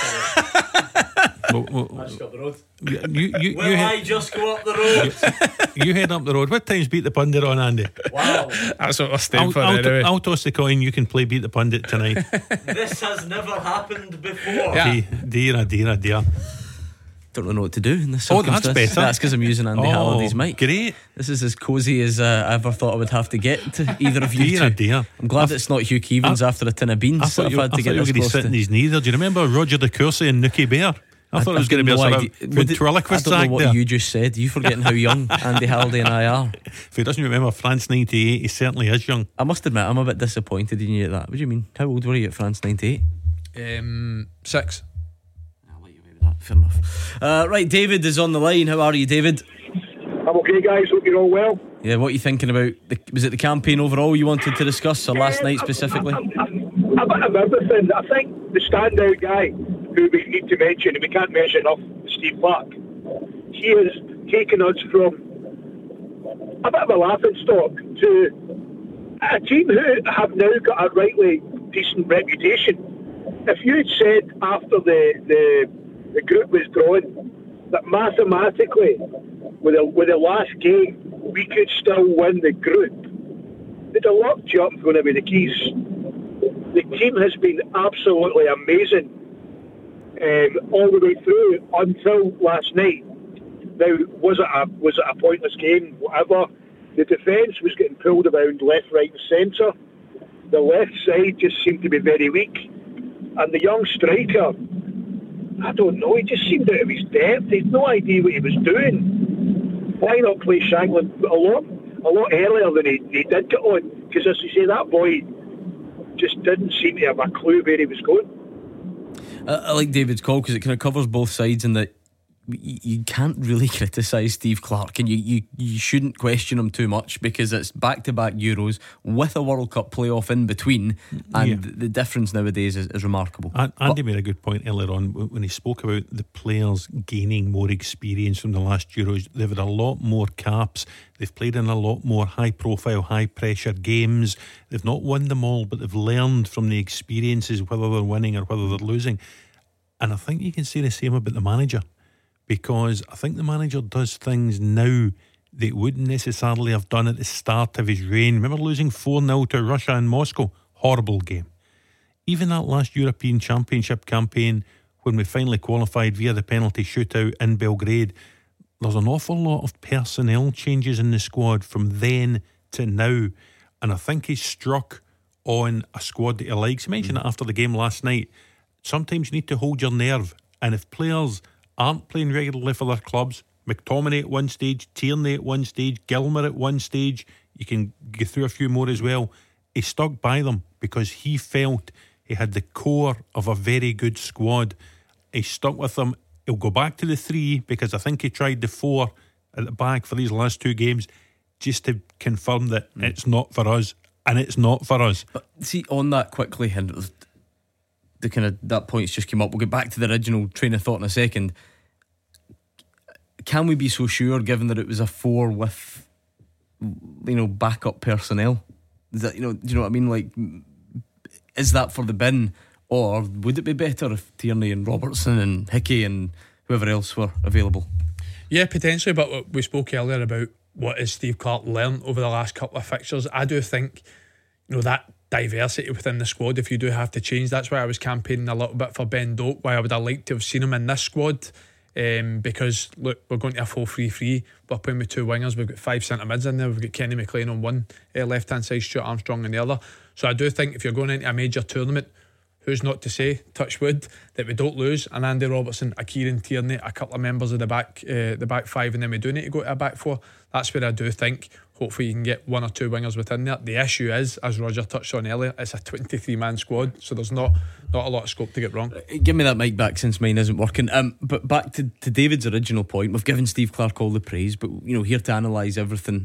well, well, I just got the road. you, you, you, Will you, I head, just go up the road? you head up the road. What time's Beat the Pundit on, Andy? Wow. That's what we're staying I'll, for I'll, anyway. I'll toss the coin. You can play Beat the Pundit tonight. This has never happened before. Yeah. Dear, dear, oh dear, oh dear. Don't really know what to do in this Oh, that's circumstance. better. That's because I'm using Andy Oh, Halliday's mic. great. This is as cosy as uh, I ever thought I would have to get to either of you Dear, two. oh dear. I'm glad it's not Hugh Keevans I- after a tin of beans I that thought I've you, I had to thought get you were this going to close sit to. in his knee there. Do you remember Roger de Courcy and Nookie Bear? I thought it was going to be a no sort idea. of What did- ventriloquist I don't act know what there. you just said. You forgetting how young Andy Halliday and I are. If he doesn't remember France ninety-eight, he certainly is young. I must admit, I'm a bit disappointed in you at that. What do you mean? How old were you at France ninety-eight? Um, six. I'll let you away with that. Fair enough. Uh, right, David is on the line. How are you, David? I'm okay, guys. Hope you're all well. Yeah, what are you thinking about? The, was it the campaign overall you wanted to discuss, or last night specifically? A bit of everything. I think the standout guy who we need to mention, and we can't mention enough, Steve Clark. He has taken us from a bit of a laughing stock to a team who have now got a rightly decent reputation. If you had said after the, the, the group was drawn that mathematically, with the, with the last game, we could still win the group, they'd have locked you up and thrown away the keys. The team has been absolutely amazing um, all the way through until last night. Now, was it a was it a pointless game? Whatever. The defence was getting pulled around left, right, and centre. The left side just seemed to be very weak, and the young striker, I don't know, he just seemed out of his depth. He had no idea what he was doing. Why not play Shankland a lot, a lot earlier than he, he did get on? Because as you say, that boy just didn't seem to have a clue where he was going. Uh, I like David's call because it kind of covers both sides, in that you, you can't really criticise Steve Clark, and you, you, you shouldn't question him too much, because it's back-to-back Euros with a World Cup playoff in between, and Yeah. the difference nowadays is, is remarkable. And Andy made a good point earlier on when he spoke about the players gaining more experience from the last Euros. They've had a lot more caps. They've played in a lot more high-profile, high-pressure games. They've not won them all, but they've learned from the experiences, whether they're winning or whether they're losing. And I think you can say the same about the manager, because I think the manager does things now that he wouldn't necessarily have done at the start of his reign. Remember losing four nil to Russia in Moscow? Horrible game. Even that last European Championship campaign, when we finally qualified via the penalty shootout in Belgrade, there's an awful lot of personnel changes in the squad from then to now. And I think he's struck on a squad that he likes. He mentioned it after the game last night. Sometimes you need to hold your nerve. And if players aren't playing regularly for their clubs, McTominay at one stage, Tierney at one stage, Gilmour at one stage, you can get through a few more as well. He stuck by them because he felt he had the core of a very good squad. He stuck with them. He'll go back to the three, because I think he tried the four at the back for these last two games just to confirm that mm. it's not for us, and it's not for us. But see, on that quickly, and the kind of that point's just came up. We'll get back to the original train of thought in a second. Can we be so sure, given that it was a four with, you know, backup personnel? Is that, you know, do you know what I mean? Like, is that for the bin, or would it be better if Tierney and Robertson and Hickey and whoever else were available? Yeah, potentially, but we spoke earlier about what has Steve Clark learned over the last couple of fixtures. I do think, you know, that diversity within the squad, if you do have to change, that's why I was campaigning a little bit for Ben Doak, why I would have liked to have seen him in this squad, um, because look, we're going to a full three three, we're playing with two wingers, we've got five centre mids in there, we've got Kenny McLean on one uh, left hand side, Stuart Armstrong on the other. So I do think if you're going into a major tournament, who's not to say, touch wood, that we don't lose an Andy Robertson, a Kieran Tierney, a couple of members of the back uh, the back five, and then we do need to go to a back four. That's where I do think hopefully you can get one or two wingers within there. The issue is, as Roger touched on earlier, it's a twenty-three man squad, so there's not not a lot of scope to get wrong. Give me that mic back since mine isn't working. Um, but back to, to David's original point, we've given Steve Clarke all the praise, but you know, here to analyse everything.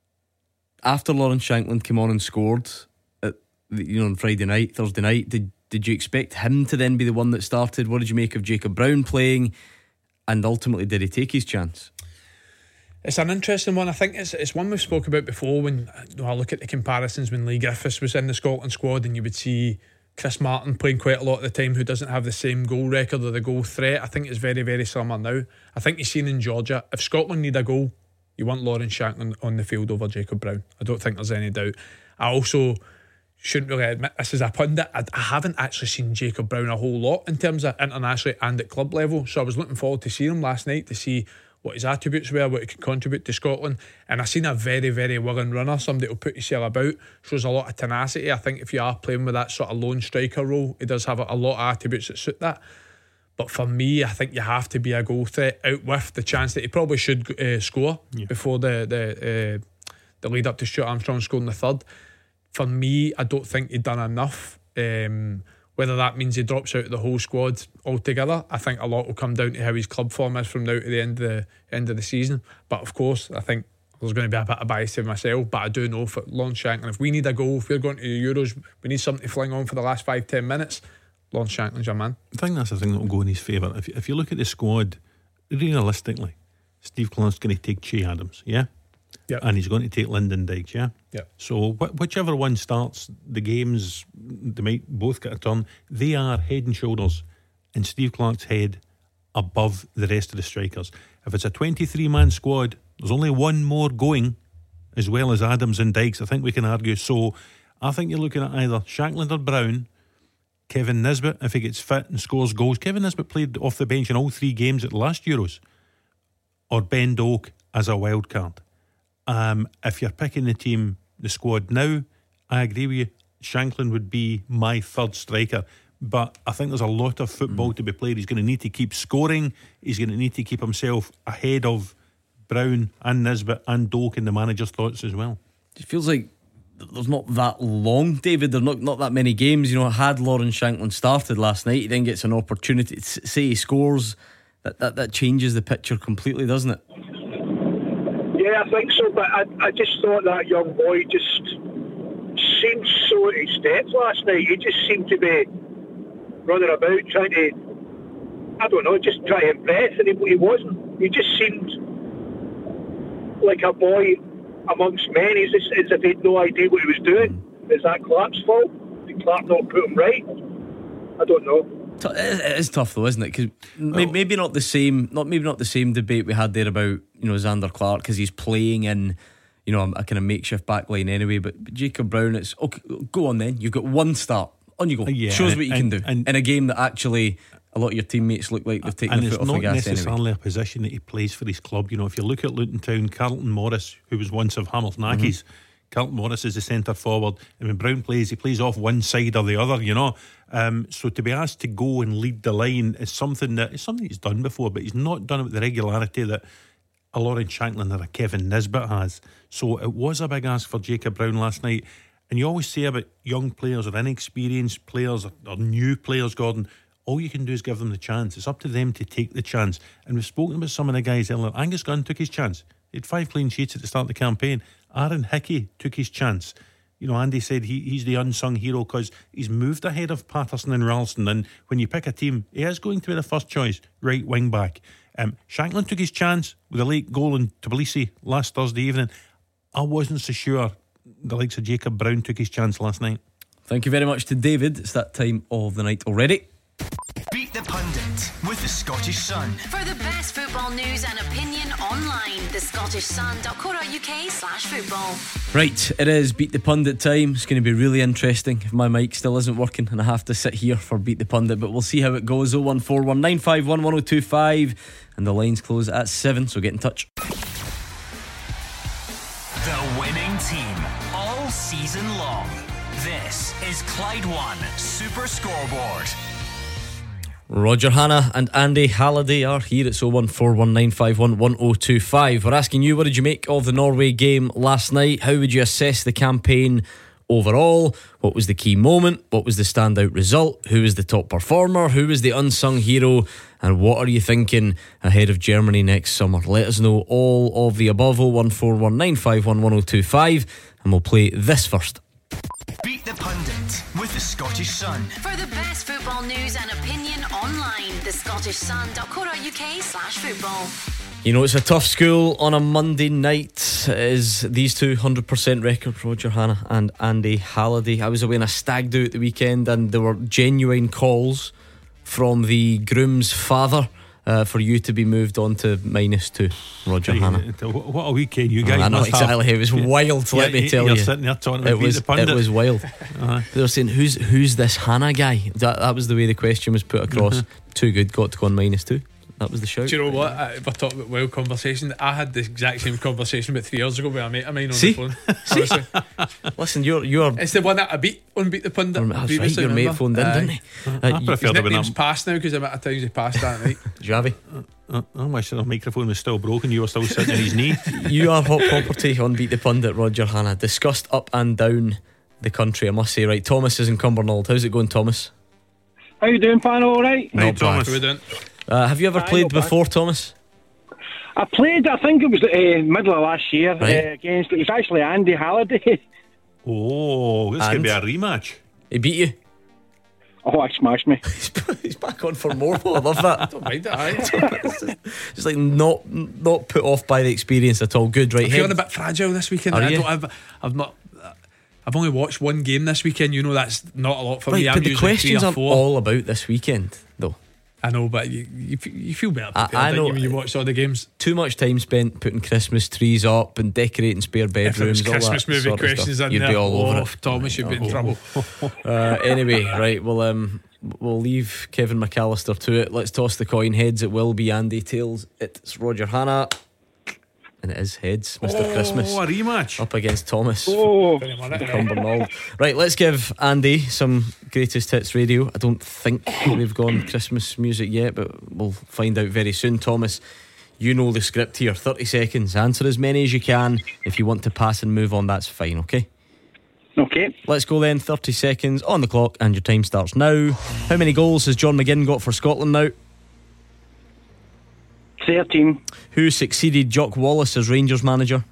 After Lawrence Shankland came on and scored, at the, you know, on Friday night, Thursday night, did did you expect him to then be the one that started? What did you make of Jacob Brown playing? And ultimately, did he take his chance? It's an interesting one. I think it's it's one we've spoke about before. When you know, I look at the comparisons when Lee Griffiths was in the Scotland squad, and you would see Chris Martin playing quite a lot of the time, who doesn't have the same goal record or the goal threat. I think it's very, very similar now. I think you've seen in Georgia, if Scotland need a goal, you want Lawrence Shankland on the field over Jacob Brown. I don't think there's any doubt. I also shouldn't really admit this as a pundit, I, I haven't actually seen Jacob Brown a whole lot in terms of internationally and at club level, so I was looking forward to seeing him last night, to see what his attributes were, what he could contribute to Scotland. And I've seen a very, very willing runner, somebody who'll put himself about, shows a lot of tenacity. I think if you are playing with that sort of lone striker role, he does have a, a lot of attributes that suit that. But for me, I think you have to be a goal threat out with the chance that he probably should uh, score yeah. before the the, uh, the lead up to Stuart Armstrong scoring the third. For me, I don't think he'd done enough. Um, whether that means he drops out of the whole squad altogether, I think a lot will come down to how his club form is from now to the end of the end of the season. But of course, I think there's going to be a bit of bias to myself. But I do know for Lawrence Shankland, if we need a goal, if we're going to the Euros, we need something to fling on for the last five, ten minutes. Lawrence Shankland's your man. I think that's the thing that will go in his favour. If if you look at the squad, realistically, Steve Clarke's going to take Che Adams, yeah? Yeah. And he's going to take Lyndon Dykes, yeah? Yeah. So wh- whichever one starts the games, they might both get a turn. They are head and shoulders in Steve Clarke's head above the rest of the strikers. If it's a twenty-three man squad, there's only one more going, as well as Adams and Dykes. I think we can argue. So I think you're looking at either Shankland or Brown. Kevin Nisbet, if he gets fit and scores goals. Kevin Nisbet played off the bench in all three games at the last Euros. Or Ben Doak as a wild card. Um, if you're picking the team, the squad now, I agree with you. Shankland would be my third striker. But I think there's a lot of football mm. to be played. He's going to need to keep scoring. He's going to need to keep himself ahead of Brown and Nisbet and Doak in the manager's thoughts as well. It feels like there's not that long, David. There's not, not that many games. You know, had Lawrence Shankland started last night, he then gets an opportunity to say he scores. That, that that changes the picture completely, doesn't it? Yeah, I think so. But I, I just thought that young boy just seemed so at his steps last night. He just seemed to be running about trying to, I don't know, just try to impress, and he, he wasn't. He just seemed like a boy amongst men. He's just, as if he had no idea what he was doing. Is that Clarke's fault? Did Clarke not put him right? I don't know. It is tough though, isn't it? Because well, maybe not the same, not maybe not the same debate we had there about, you know, Zander Clarke, because he's playing in, you know, a kind of makeshift backline anyway. But, but Jacob Brown, it's okay. Go on then. You've got one start. On you go. Yeah, shows what you and, can do and, in a game that actually a lot of your teammates look like they've taken the foot off the gas. And it's not necessarily anyway. a position that he plays for his club. You know, if you look at Luton Town, Carlton Morris, who was once of Hamilton Accies, mm-hmm. Carlton Morris is the centre forward, and when Brown plays, he plays off one side or the other, you know. Um, so to be asked to go and lead the line is something that is something he's done before, but he's not done it with the regularity that a Lawrence Shankland or a Kevin Nisbet has. So it was a big ask for Jacob Brown last night. And you always say about young players or inexperienced players or, or new players, Gordon, all you can do is give them the chance. It's up to them to take the chance. And we've spoken about some of the guys earlier. Angus Gunn took his chance. He had five clean sheets at the start of the campaign. Aaron Hickey took his chance. You know, Andy said he, he's the unsung hero because he's moved ahead of Patterson and Ralston. And when you pick a team, he is going to be the first choice right wing back. Um, Shankland took his chance with a late goal in Tbilisi last Thursday evening. I wasn't so sure the likes of Jacob Brown took his chance last night. Thank you very much to David. It's that time of the night already. Beat the Pundit with the Scottish Sun. For the best football news and opinion online, the Scottish Sun dot co dot uk slash football. Right, it is Beat the Pundit time. It's going to be really interesting if my mic still isn't working and I have to sit here for Beat the Pundit, but we'll see how it goes. oh one four one nine five one one oh two five, and the lines close at seven, so get in touch. The winning team all season long. This is Clyde One Super Scoreboard. Roger Hanna and Andy Halliday are here. It's oh one four one nine five one one oh two five. We're asking you, what did you make of the Norway game last night? How would you assess the campaign overall? What was the key moment? What was the standout result? Who was the top performer? Who was the unsung hero? And what are you thinking ahead of Germany next summer? Let us know all of the above. oh one four one nine five one one oh two five, and we'll play this first. Beat the Pundit with the Scottish Sun. For the best football news and opinion online, the Scottish Sun dot co dot uk slash football. You know, it's a tough school on a Monday night. It is these two one hundred percent record, Roger Hanna and Andy Halliday. I was away in a stag do at the weekend, and there were genuine calls from the groom's father uh, for you to be moved on to minus two, Roger Hanna. What a weekend you guys I know must exactly. have. It was wild, let Yeah, me tell you're you. sitting there talking about It Beat was, the Pundit. it was wild. Uh-huh. They were saying, who's who's this Hanna guy? That, that was the way the question was put across. Too good, got to go on minus two. That was the shout. Do you know what? I, we're talking about wild conversation. I had the exact same conversation about three years ago with a mate of mine on See? the phone. Honestly. Listen, you're you're. It's the one that I beat on Beat the Pundit. That's previously, right, your mate remember? phoned in, Aye. didn't he? Uh, I you- prefer His the nickname's one. passed now because the amount of times he passed that night. Javi, I, I wish the microphone was still broken. You were still sitting on his knee. you are hot property on Beat the Pundit, Roger Hanna. Discussed up and down the country, I must say. Right, Thomas is in Cumbernauld. How's it going, Thomas? How you doing, pan? All right? Right, Not Thomas. What are we doing? Uh, have you ever Aye, played not bad. before, Thomas? I played, I think it was uh, middle of last year Right. uh, against, it was actually Andy Halliday. Oh, this could And? be a rematch. He beat you. Oh, he smashed me. He's back on for more. Though. I love that. Don't mind it, aye. Just like not not put off by the experience at all. Good, right? I'm feeling Head- a bit fragile this weekend. Are I you? don't, I've, I've not. I've only watched one game this weekend. You know that's not a lot for Right, me. I'm but the usually three questions or aren't four. all about this weekend, though. I know, but you you, f- you feel better I- prepared I don't know- you, when you watch all the games. Too much time spent putting Christmas trees up and decorating spare If it bedrooms. was all Christmas that movie sort of questions stuff. in You'd there, be all over oh, it. Thomas, you'd be in trouble. Uh, anyway, right, well, um, we'll leave Kevin McAllister to it. Let's toss the coin. Heads, it will be Andy. Tails, it's Roger Hanna. And it is heads, Mister Oh, Christmas. a rematch. Up against Thomas. Oh, Wait a minute. Cumbernauld. Right, let's give Andy some greatest hits radio. I don't think we've gone Christmas music yet, but we'll find out very soon. Thomas, you know the script here. thirty seconds. Answer as many as you can. If you want to pass and move on, that's fine, okay? okay. Let's go then. thirty seconds on the clock, and your time starts now. How many goals has John McGinn got for Scotland now? thirteen. Who succeeded Jock Wallace as Rangers manager?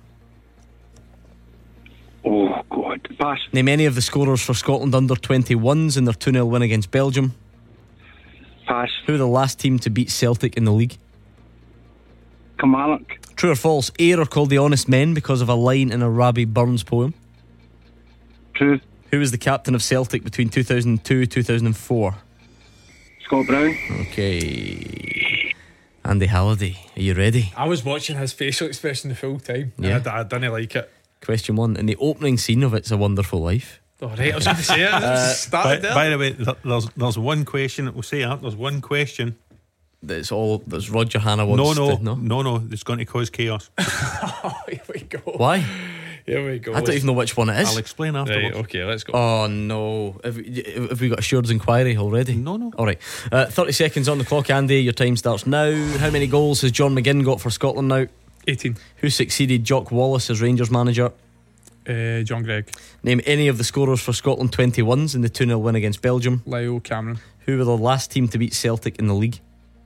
Oh, God. Pass. Name any of the scorers for Scotland under twenty-ones in their two nil win against Belgium. Pass. Who were the last team to beat Celtic in the league? Kilmarnock. True or false, Ayr are called the Honest Men because of a line in a Robbie Burns poem. True. Who was the captain of Celtic between two thousand two and two thousand four? Scott Brown. Okay. Andy Halliday, are you ready? I was watching his facial expression the full time. Yeah. And I, I didn't like it. Question one. In the opening scene of It's a Wonderful Life, Oh, right, I was going to say it. Uh, it By, started there. by the way, th- there's there's one question. We'll say that. There's one question. that's all that's Roger Hanna wants No, no, to know. no, no. It's going to cause chaos. Oh, here we go. Why? Here we go. I don't even know which one it is. I'll explain Right, afterwards. okay, let's go. Oh no. Have, have we got a Assured's inquiry already? No, no. Alright. Uh, thirty seconds on the clock, Andy. Your time starts now. How many goals has John McGinn got for Scotland now? eighteen. Who succeeded Jock Wallace as Rangers manager? Uh, John Gregg. Name any of the scorers for Scotland twenty-ones in the two nil win against Belgium. Lyle Cameron. Who were the last team to beat Celtic in the league?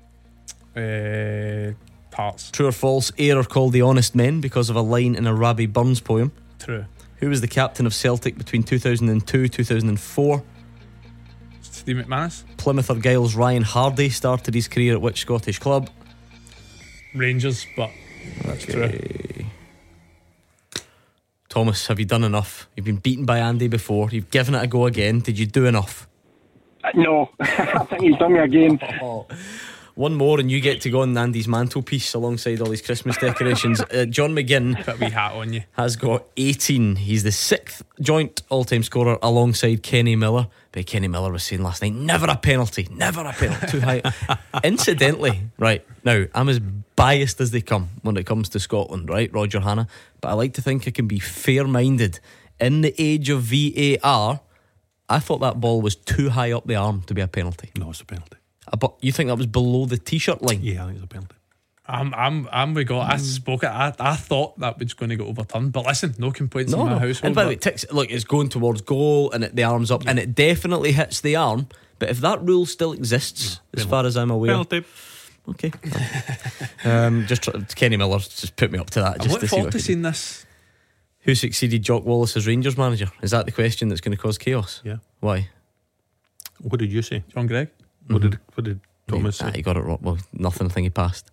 Uh, Parts. True or false, Ayr are called the Honest Men because of a line in a Robbie Burns poem. True. Who was the captain of Celtic between two thousand two and two thousand four? Steve McManus. Plymouth Argyle's Ryan Hardy started his career at which Scottish club? Rangers, but that's true. Okay. Thomas, have you done enough? You've been beaten by Andy before. You've given it a go again. Did you do enough? Uh, no. I think he's done me again. One more and you get to go on Andy's mantelpiece alongside all his Christmas decorations. uh, John McGinn Put a wee hat on you. has got eighteen. He's the sixth joint all-time scorer alongside Kenny Miller. But Kenny Miller was saying last night, never a penalty, never a penalty, too high. Incidentally, right, now, I'm as biased as they come when it comes to Scotland, right, Roger Hanna? But I like to think I can be fair-minded. In the age of V A R, I thought that ball was too high up the arm to be a penalty. No, it's a penalty. Uh, But you think that was below the t-shirt line? Yeah, I think it's a penalty. I'm, I'm, I'm with God. I spoke it. I, I thought that was going to get overturned. But listen, no complaints in my household. And by the way, but- ticks, look, it's going towards goal and it, the arm's up, and it definitely hits the arm. But if that rule still exists, as far as I'm aware, Penalty. okay. um, just try, Kenny Miller just put me up to that. I Just look to see forward what to I could do. seeing this. Who succeeded Jock Wallace as Rangers manager? Is that the question that's going to cause chaos? Yeah. Why? What did you say? John Gregg. What did What did Thomas Ah, say? he got it wrong. Well, nothing. I think he passed.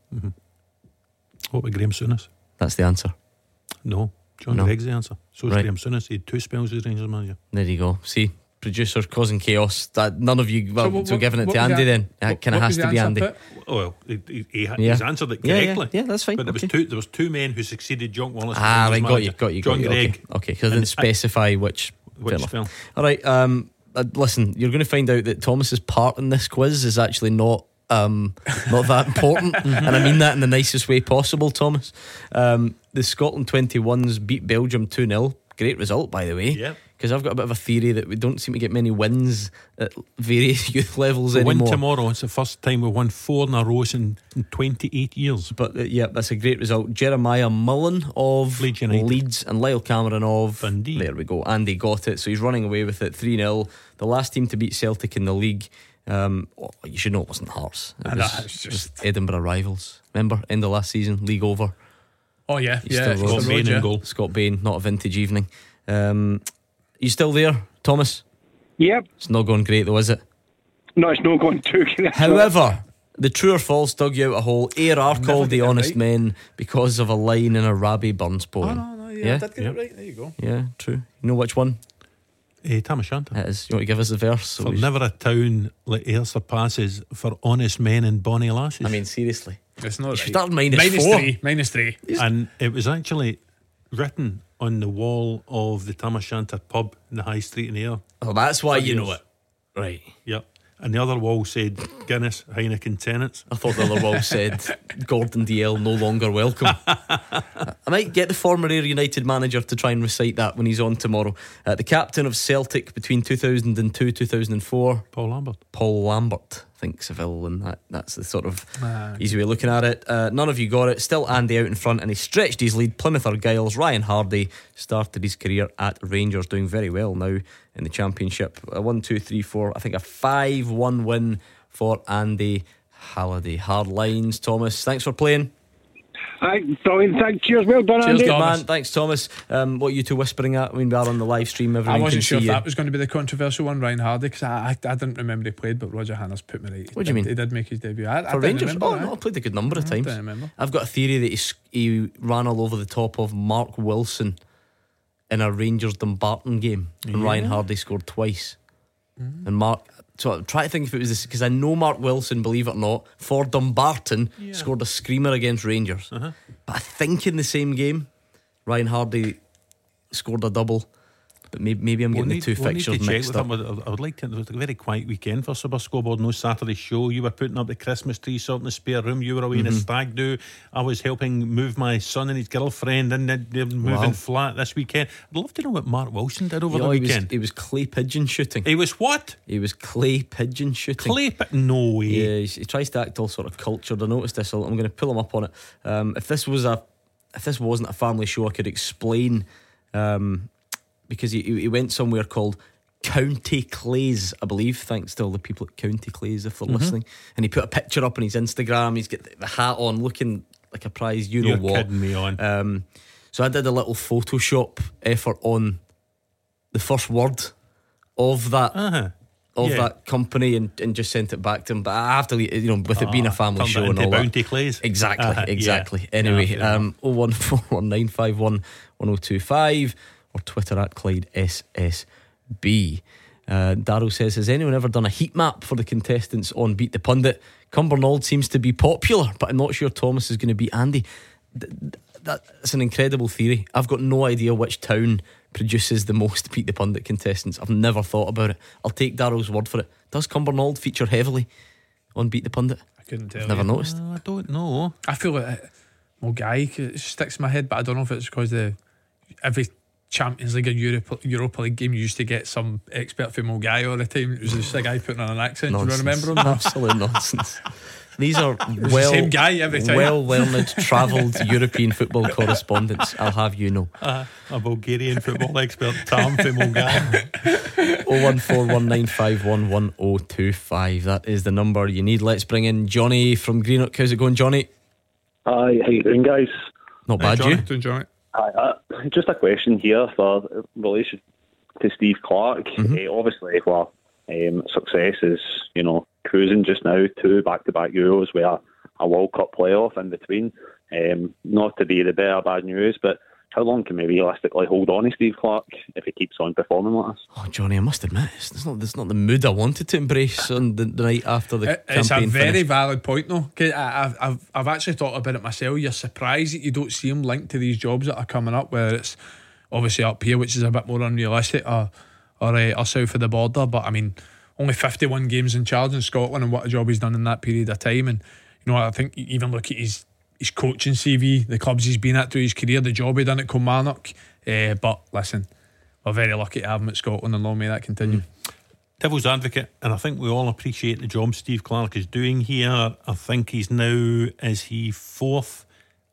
What about Graham Souness? That's the answer. No, John No. Gregg's the answer. So is Right. Graham Souness. He had two spells as Rangers manager. There you go. See, producer causing chaos. That none of you. Well, so, what- what- giving it what to was Andy the- then. It what- kind of what has was to the be answer Andy. Oh, well, he, he, he, Yeah. he's answered it Yeah, yeah, correctly. yeah, that's fine. But there was Okay. two. There was two men who succeeded Jock Wallace. as Ah, Rangers right, got you, manager. got you, John got you. Gregg. Okay, okay, because I didn't specify which. Which fair enough. spell? All right. Um, uh, listen, you're going to find out that Thomas's part in this quiz is actually not um not that important, and I mean that in the nicest way possible. Thomas, um, the Scotland twenty-ones beat Belgium two nil. Great result, by the way. Yep. Because I've got a bit of a theory that we don't seem to get many wins at various youth levels We win anymore. tomorrow. It's the first time we've won four in a row in, in twenty-eight years. But uh, yeah, that's a great result. Jeremiah Mullen of Leeds United. Leeds and Lyle Cameron of Dundee. There we go. Andy got it, so he's running away with it three nil. The last team to beat Celtic in the league. Um, oh, you should know it wasn't Hearts. It I know, was, it's it was just- Edinburgh rivals. Remember, end of last season, league over. Oh yeah, He's yeah. still Easter Ross Road, Bain yeah. in goal. Scott Bain, not a vintage evening. Um, you still there, Thomas? Yep. It's not going great though, is it? No, it's not going too good. However, the true or false dug you out a hole. Ayr are Never called the get it honest right. men because of a line in a Rabbie Burns poem. Oh no, no, yeah, Yeah? I did get Yep. it right. There you go. Yeah, true. You know which one Eh, Tamashanta. it is? You want to give us the verse? So For we- never a town like Ayr surpasses for honest men and bonny lasses. I mean, seriously. It's not right. Start minus minus four. three. Minus three. and it was actually written on the wall of the Tamashanta pub in the High Street in Ayr. Oh, that's why For you know years. it. Right. Yep. And the other wall said Guinness, Heineken tenants. I thought the other wall said Gordon D L no longer welcome. I might get the former Ayr United manager to try and recite that when he's on tomorrow. Uh, the captain of Celtic between two thousand two two thousand four, Paul Lambert. Paul Lambert, thinks Seville, and that, that's the sort of Ah, easy way of looking at it. Uh, none of you got it. Still Andy out in front, and he stretched his lead. Plymouth Argyle's Ryan Hardy started his career at Rangers, doing very well now in the Championship. A one, two, three, four. I think a five one win for Andy Halliday. Hard lines, Thomas. Thanks for playing. Aye, brilliant. Thank, cheers. Well done, Cheers, Andy. good Thomas. man. Thanks, Thomas. Um, what are you two whispering at? I mean, we are on the live stream. I Everyone wasn't can sure see if you. that was going to be the controversial one, Ryan Hardy, because I, I I didn't remember he played, but Roger Hannah's put me right. What do you He mean? did- He did make his debut. I, I For didn't Rangers? remember. Oh, aye. no, I played a good number of I times. don't remember. I've got a theory that he, s- he ran all over the top of Mark Wilson in a Rangers Dumbarton game, and Ryan Hardy scored twice. Mm. And Mark, so I'm trying to think if it was this, because I know Mark Wilson, believe it or not, for Dumbarton scored a screamer against Rangers. Uh-huh. But I think in the same game, Ryan Hardy scored a double. But maybe, maybe I'm We'll getting need, the two we'll need fixtures to check mixed with up. him. I I would like to. It was a very quiet weekend for Super Scoreboard. No Saturday show. You were putting up the Christmas tree, sorting the spare room. You were away in Mm-hmm. a stag do. I was helping move my son and his girlfriend, and they're they're moving Wow. flat this weekend. I'd love to know what Mark Wilson did over You the know, he, was, weekend. he was clay pigeon shooting. He was what? He was clay pigeon shooting. Clay, but no way. Yeah, he, he tries to act all sort of cultured. I noticed this. I'll- I'm going to pull him up on it. Um, if this was a, if this wasn't a family show, I could explain. Um, because he he went somewhere called County Clays, I believe. Thanks to all the people at County Clays, if they're Mm-hmm. listening. And he put a picture up on his Instagram. He's got the, the hat on, looking like a prize. You know You're what? kidding me on. Um, so I did a little Photoshop effort on the first word of that uh-huh. of Yeah. that company and, and just sent it back to him. But I have to, you know, with it being a family Turned it show and into all that. Bounty Clays. Exactly, Uh-huh, yeah. exactly. Yeah, Anyway, fair enough. um, oh one four one nine five one one oh two five or Twitter at Clyde S S B. Uh, Darryl says, has anyone ever done a heat map for the contestants on Beat the Pundit? Cumbernauld seems to be popular, but I'm not sure Thomas is going to beat Andy. Th- th- That's an incredible theory. I've got no idea which town produces the most Beat the Pundit contestants. I've never thought about it. I'll take Darryl's word for it. Does Cumbernauld feature heavily on Beat the Pundit? I couldn't tell. Never you. noticed. Uh, I don't know. I feel like Mulgai sticks in my head, but I don't know if it's because the every Champions League or Europa, Europa League game, you used to get some expert female guy all the time. It was just a guy putting on an accent. Nonsense. Do you remember him? Absolute nonsense. These are the well, same guy every time. well-learned, travelled European football correspondents. I'll have you know. Uh, a Bulgarian football expert, Tam Female guy. oh one four one nine five one one oh two five. That is the number you need. Let's bring in Johnny from Greenock. How's it going, Johnny? Hi, how you doing, guys? Not bad, Johnny. you? To enjoy it. Hi, uh, just a question here for relation to Steve Clarke. Mm-hmm. Uh, obviously, well, um, success is, you know, cruising just now. Two back-to-back Euros with a, a World Cup playoff in between. Um, not to be the bearer of bad news, but how long can we realistically hold on to Steve Clarke if he keeps on performing like this? Oh, Johnny, I must admit, it's not, it's not the mood I wanted to embrace on the, the night after the It- It's a campaign very finished. valid point, though. 'Cause I, I've, I've, I've actually thought about it myself. You're surprised that you don't see him linked to these jobs that are coming up, whether it's obviously up here, which is a bit more unrealistic, or or, uh, or south of the border. But I mean, only fifty-one games in charge in Scotland, and what a job he's done in that period of time. And you know, I think you even look at his his coaching C V, the clubs he's been at through his career, the job he done at Kilmarnock. Uh, but listen, we're very lucky to have him at Scotland, and long may that continue. Mm. Devil's advocate, and I think we all appreciate the job Steve Clarke is doing here. I think he's now, is he fourth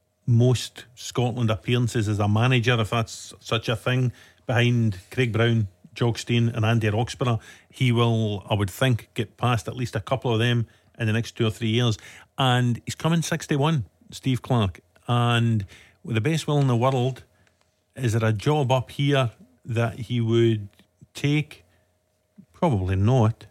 most Scotland appearances as a manager, if that's such a thing, behind Craig Brown, Jock Stein and Andy Roxburgh. He will, I would think, get past at least a couple of them in the next two or three years. And he's coming sixty-one, Steve Clarke, and with the best will in the world, is there a job up here that he would take? Probably not.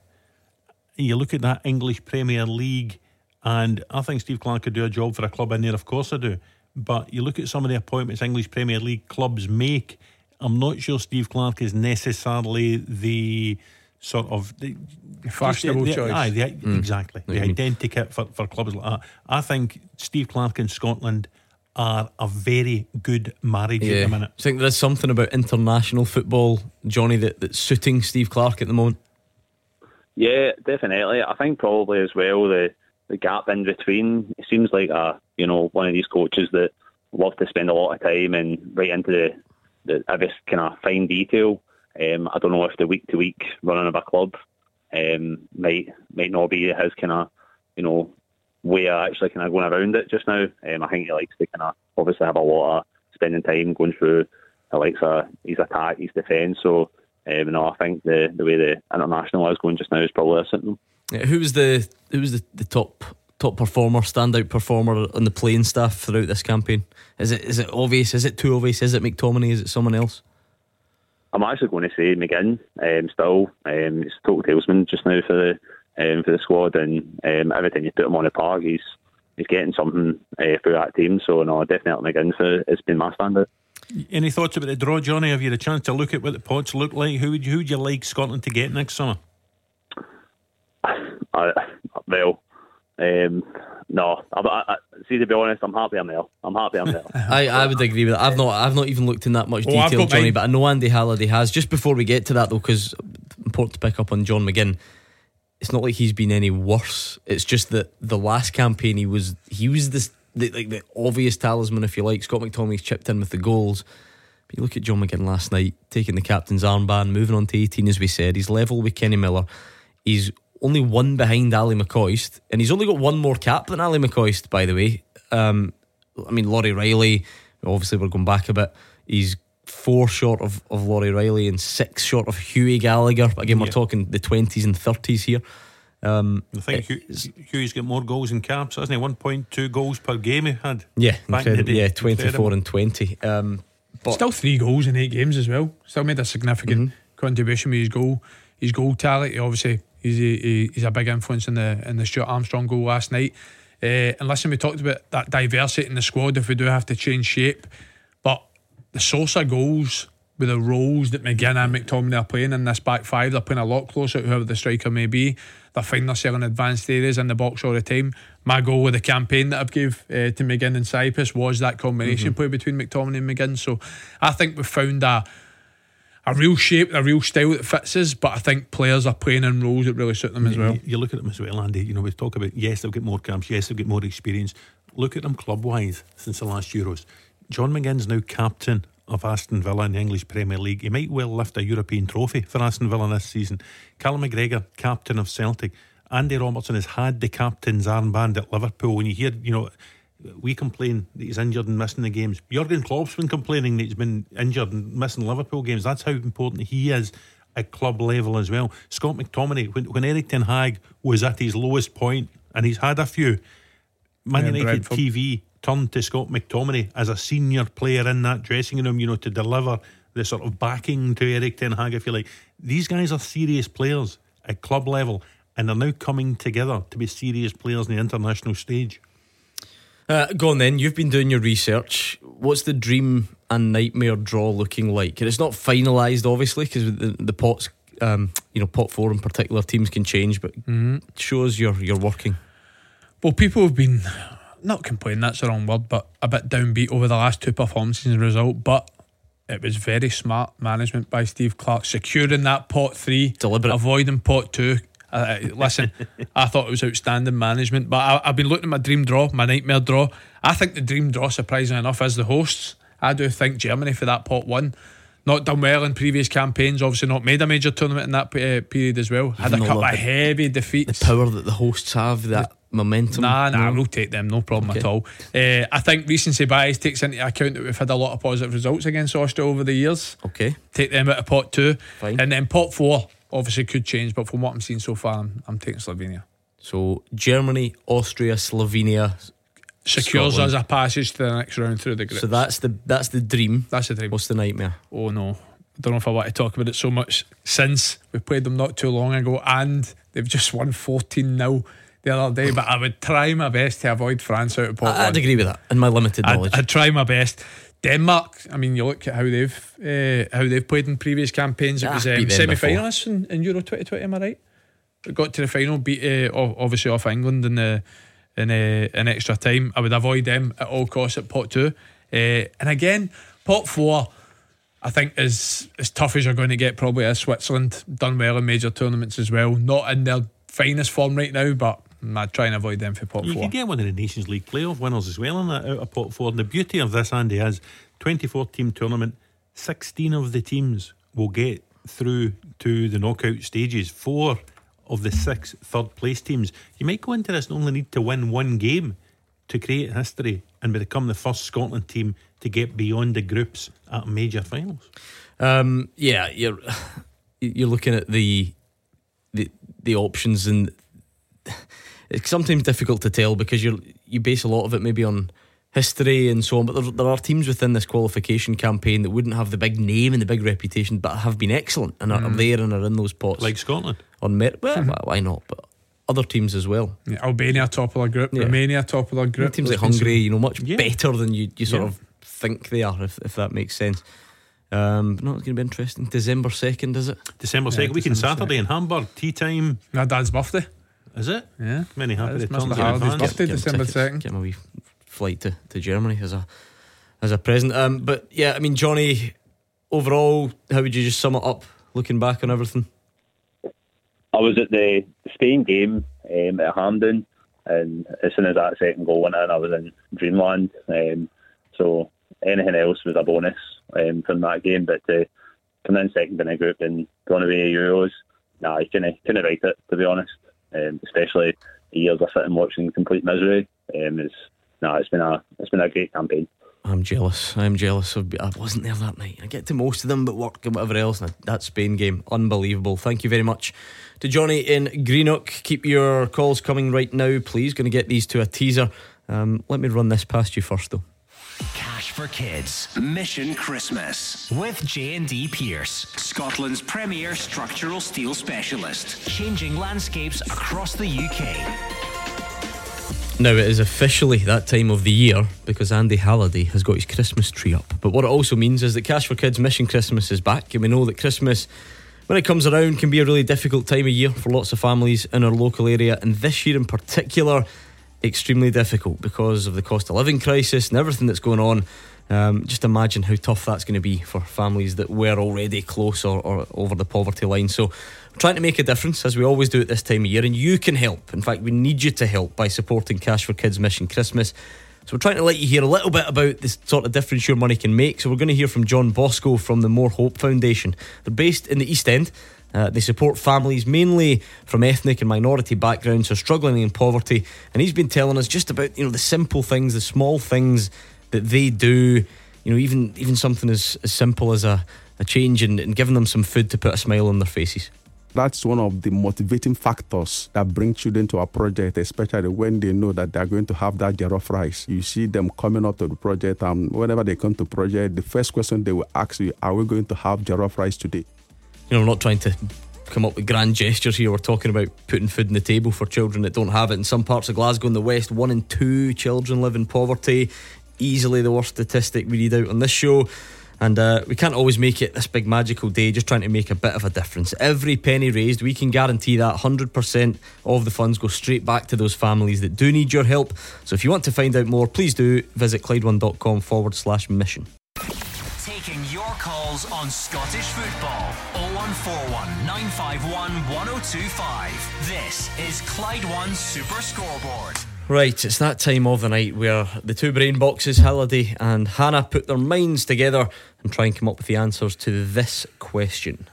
You look at that English Premier League, and I think Steve Clarke could do a job for a club in there, of course I do. But you look at some of the appointments English Premier League clubs make, I'm not sure Steve Clarke is necessarily the sort of the Fashionable the, choice. Aye, the, exactly. The Mm-hmm. identikit for, for clubs like that. I think Steve Clarke in Scotland are a very good marriage at the minute. I think there is something about international football, Johnny, that, that's suiting Steve Clarke at the moment. Yeah, definitely. I think probably as well the, the gap in between. It seems like a you know one of these coaches that love to spend a lot of time and right into the, the every kind of fine detail. Um, I don't know if the week to week running of a club um, might might not be his kind of you know way of actually kind of going around it just now. Um, I think he likes to kind of obviously have a lot of spending time going through. He likes a his attack, his defence. So um, you know, I think the the way the international is going just now is probably suiting him. Yeah, who was the who was the, the top top performer, standout performer on the playing staff throughout this campaign? Is it is it obvious? Is it too obvious? Is it McTominay? Is it someone else? I'm actually going to say McGinn. Um, still, um, he's a total tailsman just now for the um, for the squad, and um, every time you put him on the park, he's he's getting something uh, through that team. So no, definitely McGinn for it's been my standout. Any thoughts about the draw, Johnny? Have you had a chance to look at what the pots look like? Who would who would you like Scotland to get next summer? I, well, um, no. I, I, I, see, to be honest, I'm happy I'm there. I'm happy I'm there. I, I would agree with that. I've not I've not even looked in that much Oh, I've detail, got Johnny, mine. but I know Andy Halliday has. Just before we get to that though, because important to pick up on John McGinn, it's not like he's been any worse. It's just that the last campaign he was he was this the, like the obvious talisman, if you like. Scott McTominay's chipped in with the goals. But you look at John McGinn last night, taking the captain's armband, moving on to eighteen, as we said. He's level with Kenny Miller. He's only one behind Ali McCoist, and he's only got one more cap than Ali McCoist, by the way. Um, I mean, Laurie Riley, obviously we're going back a bit. He's four short of, of Laurie Riley and six short of Hughie Gallagher. But again, we're Yeah. talking the twenties and thirties here. Um, I think Hugh, Hughie's got more goals in caps, hasn't he? one point two goals per game he had. yeah, Back in the incredible. day. Yeah, twenty-four Incredible. and twenty. Um, but Still three goals in eight games as well. Still made a significant contribution with his goal. His goal tally. He obviously, he's a, he's a big influence in the in the Stuart Armstrong goal last night. Uh, and listen, we talked about that diversity in the squad if we do have to change shape. But the source of goals with the roles that McGinn and McTominay are playing in this back five, they're playing a lot closer to whoever the striker may be. They're finding themselves in advanced areas in the box all the time. My goal with the campaign that I've gave uh, to McGinn and Cyprus was that combination play between McTominay and McGinn. So I think we've found a a real shape, a real style that fits us, but I think players are playing in roles that really suit them as well. You, you look at them as well, Andy. You know, we talk about, yes, they'll get more camps, yes, they'll get more experience. Look at them club wise since the last Euros. John McGinn's now captain of Aston Villa in the English Premier League. He might well lift a European trophy for Aston Villa this season. Callum McGregor, captain of Celtic. Andy Robertson has had the captain's armband at Liverpool. When you hear, you know, we complain that he's injured and missing the games. Jurgen Klopp's been complaining that he's been injured and missing Liverpool games. That's how important he is at club level as well. Scott McTominay, when, when Eric Ten Hag was at his lowest point, and he's had a few, Man Yeah, United Brentford. T V turned to Scott McTominay as a senior player in that dressing room, you know, to deliver the sort of backing to Eric Ten Hag, if you like. These guys are serious players at club level, and they're now coming together to be serious players on the international stage. Uh, go on then, you've been doing your research. What's the dream and nightmare draw looking like? And it's not finalised, obviously, because the, the pots, um, you know, pot four in particular, teams can change, but Mm-hmm. it shows you're, you're working. Well, people have been, not complaining, that's the wrong word, but a bit downbeat over the last two performances as a result. But it was very smart management by Steve Clarke, securing that pot three, Deliberate. avoiding pot two. Uh, listen, I thought it was outstanding management. But I, I've been looking at my dream draw, my nightmare draw. I think the dream draw, surprisingly enough, is the hosts. I do think Germany for that pot one. Not done well in previous campaigns, obviously not made a major tournament in that uh, period as well. Had a Even couple though of the- heavy defeats. The power that the hosts have, that momentum. Nah, nah, No? we'll take them, no problem Okay. at all. Uh, I think recency bias takes into account that we've had a lot of positive results against Austria over the years. Okay. Take them out of pot two. Fine. And then pot four obviously could change, but from what I'm seeing so far, I'm, I'm taking Slovenia. So Germany, Austria, Slovenia Secures Scotland. us a passage to the next round through the group. So that's the that's the dream. That's the dream. What's the nightmare? Oh no, I don't know if I want to talk about it so much since we played them not too long ago and they've just won fourteen nil the other day. But I would try my best to avoid France out of pot I'd one. agree with that in my limited knowledge. I'd, I'd try my best. Denmark, I mean, you look at how they've uh, how they've played in previous campaigns. It Ah, was um, beat them semi-finalists in, in Euro twenty twenty. Am I right? It got to the final, beat uh, o- obviously off England in the in uh, in extra time. I would avoid them at all costs at pot two. Uh, and again, pot four, I think is as tough as you're going to get. Probably as Switzerland, done well in major tournaments as well. Not in their finest form right now, but I'd try and avoid them for pot You four. could get one of the Nations League playoff winners as well in that out of pot four. And the beauty of this, Andy, is twenty-four team tournament. sixteen of the teams will get through to the knockout stages. Four of the six third place teams. You might go into this and only need to win one game to create history and become the first Scotland team to get beyond the groups at major finals. Um, yeah, you're you're looking at the the the options, and it's sometimes difficult to tell because you you base a lot of it maybe on history and so on. But there, there are teams within this qualification campaign that wouldn't have the big name and the big reputation, but have been excellent and are, are there and are in those pots. Like Scotland. On merit, well, why not? But other teams as well. Yeah, Albania top of their group, Yeah. Romania top of their group. Teams like There's been some- Hungary, you know, much Yeah. better than you, you sort Yeah. of think they are, if, if that makes sense. Um, but no, it's going to be interesting. December second, is it? December Yeah, second, weekend December Saturday in Hamburg, tea time. My dad's birthday. Is it? Yeah. Many happy That is returns Mister in Hardy's advance. birthday. Get him December tickets, second. Get him a wee flight to, to Germany as a as a present. Um, but yeah, I mean, Johnny, overall, how would you just sum it up, looking back on everything? I was at the Spain game um, at Hampden, and as soon as that second goal went in, I was in dreamland. Um, so anything else was a bonus um, from that game. But to come in second in a group and going away to Euros, nah, you couldn't, couldn't write it, to be honest. Um, especially the years I sit and watching complete misery. Um, it's, nah, it's been a it's been a great campaign. I'm jealous. I'm jealous of. I wasn't there that night. I get to most of them, but work and whatever else. And that Spain game, unbelievable. Thank you very much to Johnny in Greenock. Keep your calls coming right now, please. Going to get these to a teaser. Um, let me run this past you first, though. Cash for Kids Mission Christmas with J and D Pierce, Scotland's premier structural steel specialist, changing landscapes across the U K. Now it is officially that time of the year because Andy Halliday has got his Christmas tree up. But what it also means is that Cash for Kids Mission Christmas is back, and we know that Christmas, when it comes around, can be a really difficult time of year for lots of families in our local area, and this year in particular, extremely difficult because of the cost of living crisis and everything that's going on. Um, just imagine how tough that's going to be for families that were already close or, or over the poverty line. So we're trying to make a difference, as we always do at this time of year, and you can help. In fact, we need you to help by supporting Cash for Kids Mission Christmas So we're trying to let you hear a little bit about the sort of difference your money can make. So we're going to hear from John Bosco from the More Hope Foundation. They're based in the East End. Uh, they support families mainly from ethnic and minority backgrounds who are struggling in poverty, and he's been telling us just about, you know, the simple things, the small things that they do, you know, even even something as, as simple as a, a change in, in giving them some food to put a smile on their faces. That's one of the motivating factors that bring children to our project, especially when they know that they're going to have that jollof rice. You see them coming up to the project, and whenever they come to project, the first question they will ask you, are we going to have jollof rice today? You know, we're not trying to come up with grand gestures here. We're talking about putting food on the table for children that don't have it. In some parts of Glasgow in the West, one in two children live in poverty. Easily the worst statistic we read out on this show. And uh, we can't always make it this big magical day, just trying to make a bit of a difference. Every penny raised, we can guarantee that one hundred percent of the funds go straight back to those families that do need your help. So if you want to find out more, please do visit Clyde1.com forward slash mission. Taking your calls on Scottish football. oh one four one, nine five one, one oh two five. This is Clyde One Super Scoreboard. Right, it's that time of the night where the two brain boxes, Halliday and Hannah, put their minds together and try and come up with the answers to this question.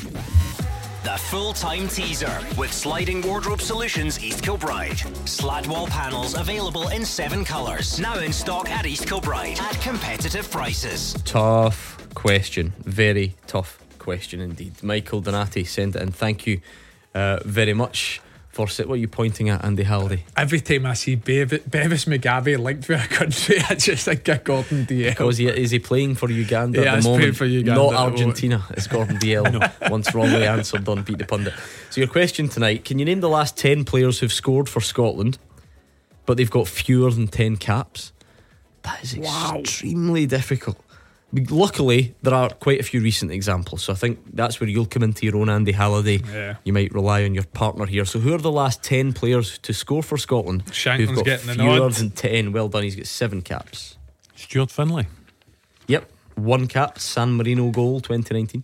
The full-time teaser with Sliding Wardrobe Solutions East Kilbride. Slat wall panels available in seven colours. Now in stock at East Kilbride at competitive prices. Tough question. Very tough question indeed. Michael Donati sent it in. Thank you uh, very much. For what are you pointing at, Andy Halliday? Every time I see Bev- Bevis Mugabe linked with a country, I just think of Gordon D L. Because he, is he playing for Uganda yeah, at the he's moment? playing for Uganda. Not Argentina. It's Gordon D L. No. Once wrongly answered on Beat the Pundit. So your question tonight: can you name the last ten players who've scored for Scotland, but they've got fewer than ten caps? That is wow. extremely difficult. Luckily, there are quite a few recent examples, so I think that's where you'll come into your own, Andy Halliday. Yeah. You might rely on your partner here. So, who are the last ten players to score for Scotland Shanklin's who've got getting the fewer nod. than ten? Well done, he's got seven caps. Stuart Finlay. Yep, one cap, San Marino goal, twenty nineteen.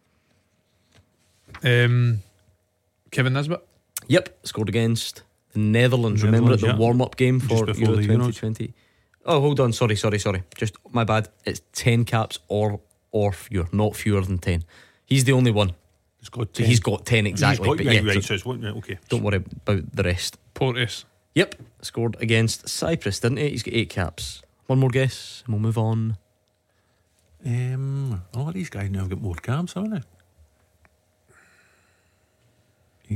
Um, Kevin Nisbet. Yep, scored against the Netherlands. Netherlands Remember at the yeah. warm-up game for Just before Euro the twenty twenty. Oh, hold on, sorry, sorry, sorry. Just my bad. It's ten caps or or fewer, not fewer than ten. He's the only one. He's got So ten. he's got ten exactly. He's got, but right, yeah, right, so so it's one, right, okay. don't worry about the rest. Porteous. Yep, scored against Cyprus, didn't he? He's got eight caps. One more guess, and we'll move on. Um, a lot of these guys now have got more caps, haven't they?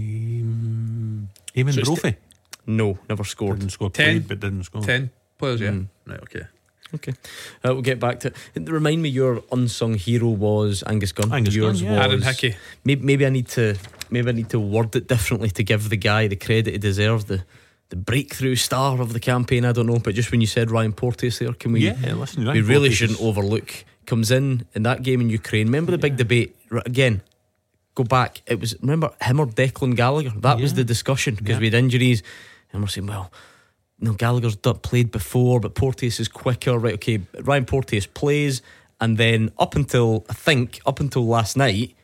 Um, Eamon So it's Brophy. No, never scored. Didn't score. Ten. Played, but didn't score. Ten players, yeah. Mm. Right, okay. Okay, uh, we'll get back to it. Remind me, your unsung hero was Angus Gunn. Angus Yours Gunn, yeah. was Aaron Hickey. Maybe, maybe I need to maybe I need to word it differently to give the guy the credit he deserves. The the breakthrough star of the campaign. I don't know, but just when you said Ryan Porteous there, can we? Yeah, listen, we Ryan really Porteous shouldn't overlook. Comes in in that game in Ukraine. Remember the big debate R- again. Go back. It was remember him or Declan Gallagher. That was Yeah. the discussion because Yeah. we had injuries, and we're saying, well, no, Gallagher's done, played before, but Porteous is quicker. Right? Okay, Ryan Porteous plays, and then up until I think up until last night,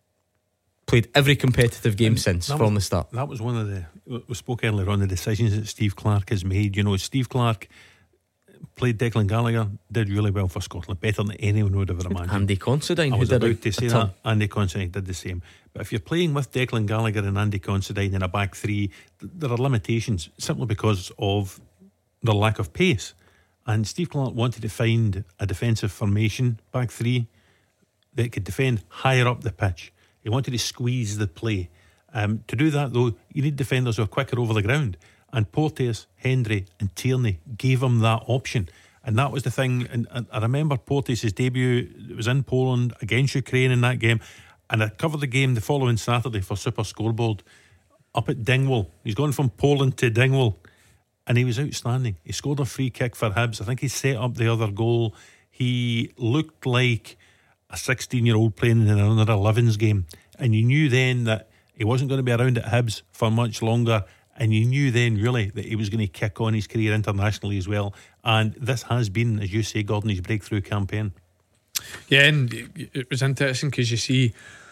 played every competitive game And since that from was- the start. That was one of the we spoke earlier on the decisions that Steve Clarke has made. You know, Steve Clarke played Declan Gallagher, did really well for Scotland, better than anyone would ever imagined. Andy Considine, I who was did about a, to say a ton. that. Andy Considine did the same. But if you're playing with Declan Gallagher and Andy Considine in a back three, th- there are limitations simply because of the lack of pace. And Steve Clarke wanted to find a defensive formation back three that could defend higher up the pitch. He wanted to squeeze the play. Um, to do that, though, you need defenders who are quicker over the ground. And Porteous, Hendry, and Tierney gave him that option. And that was the thing. And, and I remember Porteous' debut. It was in Poland against Ukraine in that game. And I covered the game the following Saturday for Super Scoreboard up at Dingwall. He's gone from Poland to Dingwall. And he was outstanding. He scored a free kick for Hibs. I think he set up the other goal. He looked like a sixteen-year-old playing in another elevens game. And you knew then that he wasn't going to be around at Hibs for much longer. And you knew then, really, that he was going to kick on his career internationally as well. And this has been, as you say, Gordon, his breakthrough campaign. Yeah, and it was interesting because you see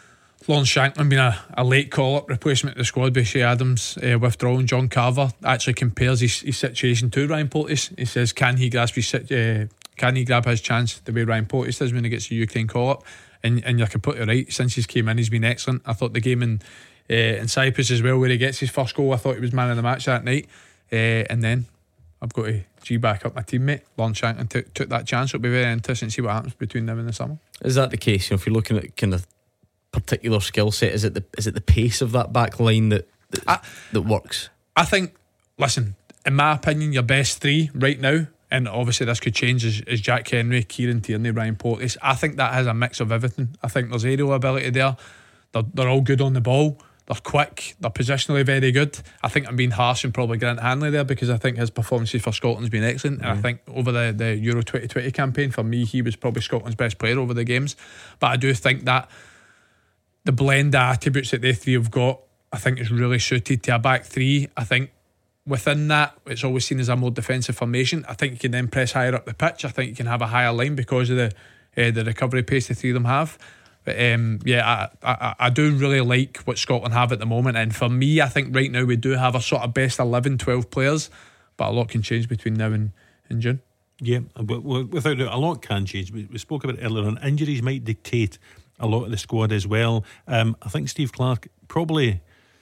Lawrence Shankland being a, a late call-up replacement to the squad with Shea Adams uh, withdrawing. John Carver actually compares his, his situation to Ryan Porteous. He says, can he grasp his uh, can he grab his chance the way Ryan Porteous does when he gets a Ukraine call-up? And, and you're completely right. Since he's came in, he's been excellent. I thought the game in uh, in Cyprus as well, where he gets his first goal, I thought he was man of the match that night. Uh, and then I've got to G back up my teammate. Lawrence Shankland took, took that chance. It'll be very interesting to see what happens between now and the summer. Is that the case? You know, if you're looking at kind of particular skill set, is it the is it the pace of that back line that that, I, that works? I think, listen, in my opinion, your best three right now, and obviously this could change, is, is Jack Henry, Kieran Tierney, Ryan Porteous. I think that has a mix of everything. I think there's aerial ability there. They're, they're all good on the ball. They're quick. They're positionally very good. I think I'm being harsh and probably Grant Hanley there, because I think his performances for Scotland's been excellent. Mm. And I think over the, the Euro twenty twenty campaign, for me, he was probably Scotland's best player over the games. But I do think that the blend of attributes that they three have got, I think is really suited to a back three. I think within that, it's always seen as a more defensive formation. I think you can then press higher up the pitch. I think you can have a higher line because of the uh, the recovery pace the three of them have. But um, yeah, I, I I do really like what Scotland have at the moment. And for me, I think right now we do have a sort of best eleven, twelve players, but a lot can change between now and, and June. Yeah, but without doubt, a lot can change. We, we spoke about it earlier on. Injuries might dictate a lot of the squad as well. Um, I think Steve Clarke, probably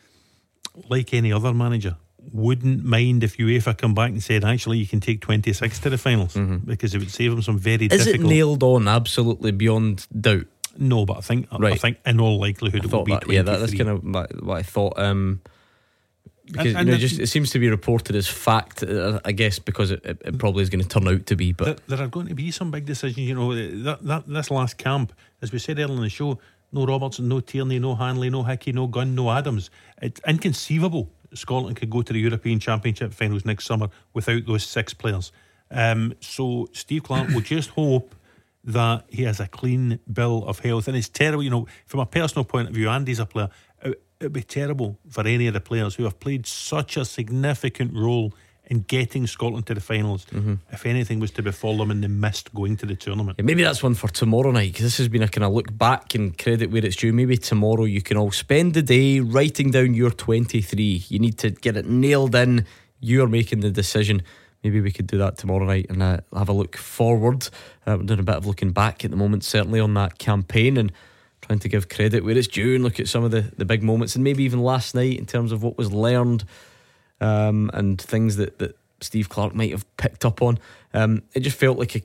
like any other manager, wouldn't mind if UEFA come back and said, actually, you can take twenty-six to the finals, mm-hmm. because it would save him some very Is difficult... Is it nailed on absolutely beyond doubt? No, but I think right. I think in all likelihood I it will be that, twenty-three. Yeah, that, that's kind of what I thought. Um, because and, and you know, just, it seems to be reported as fact, uh, I guess, because it, it, it probably is going to turn out to be. But there, there are going to be some big decisions. You know, that, that this last camp, as we said earlier in the show, no Robertson, no Tierney, no Hanley, no Hickey, no Gunn, no Adams. It's inconceivable Scotland could go to the European Championship finals next summer without those six players. Um, so Steve Clarke will just hope that he has a clean bill of health. And it's terrible, you know, from a personal point of view, Andy's a player. It would be terrible for any of the players who have played such a significant role in getting Scotland to the finals, mm-hmm. if anything was to befall them and they missed going to the tournament. Yeah, maybe that's one for tomorrow night, because this has been a kind of look back and credit where it's due. Maybe tomorrow you can all spend the day writing down your twenty-three. You need to get it nailed in. You're making the decision. Maybe we could do that tomorrow night and uh, have a look forward. Uh, we're doing a bit of looking back at the moment, certainly on that campaign, and trying to give credit where it's due and look at some of the, the big moments, and maybe even last night in terms of what was learned, um, and things that, that Steve Clarke might have picked up on. Um, it just felt like a,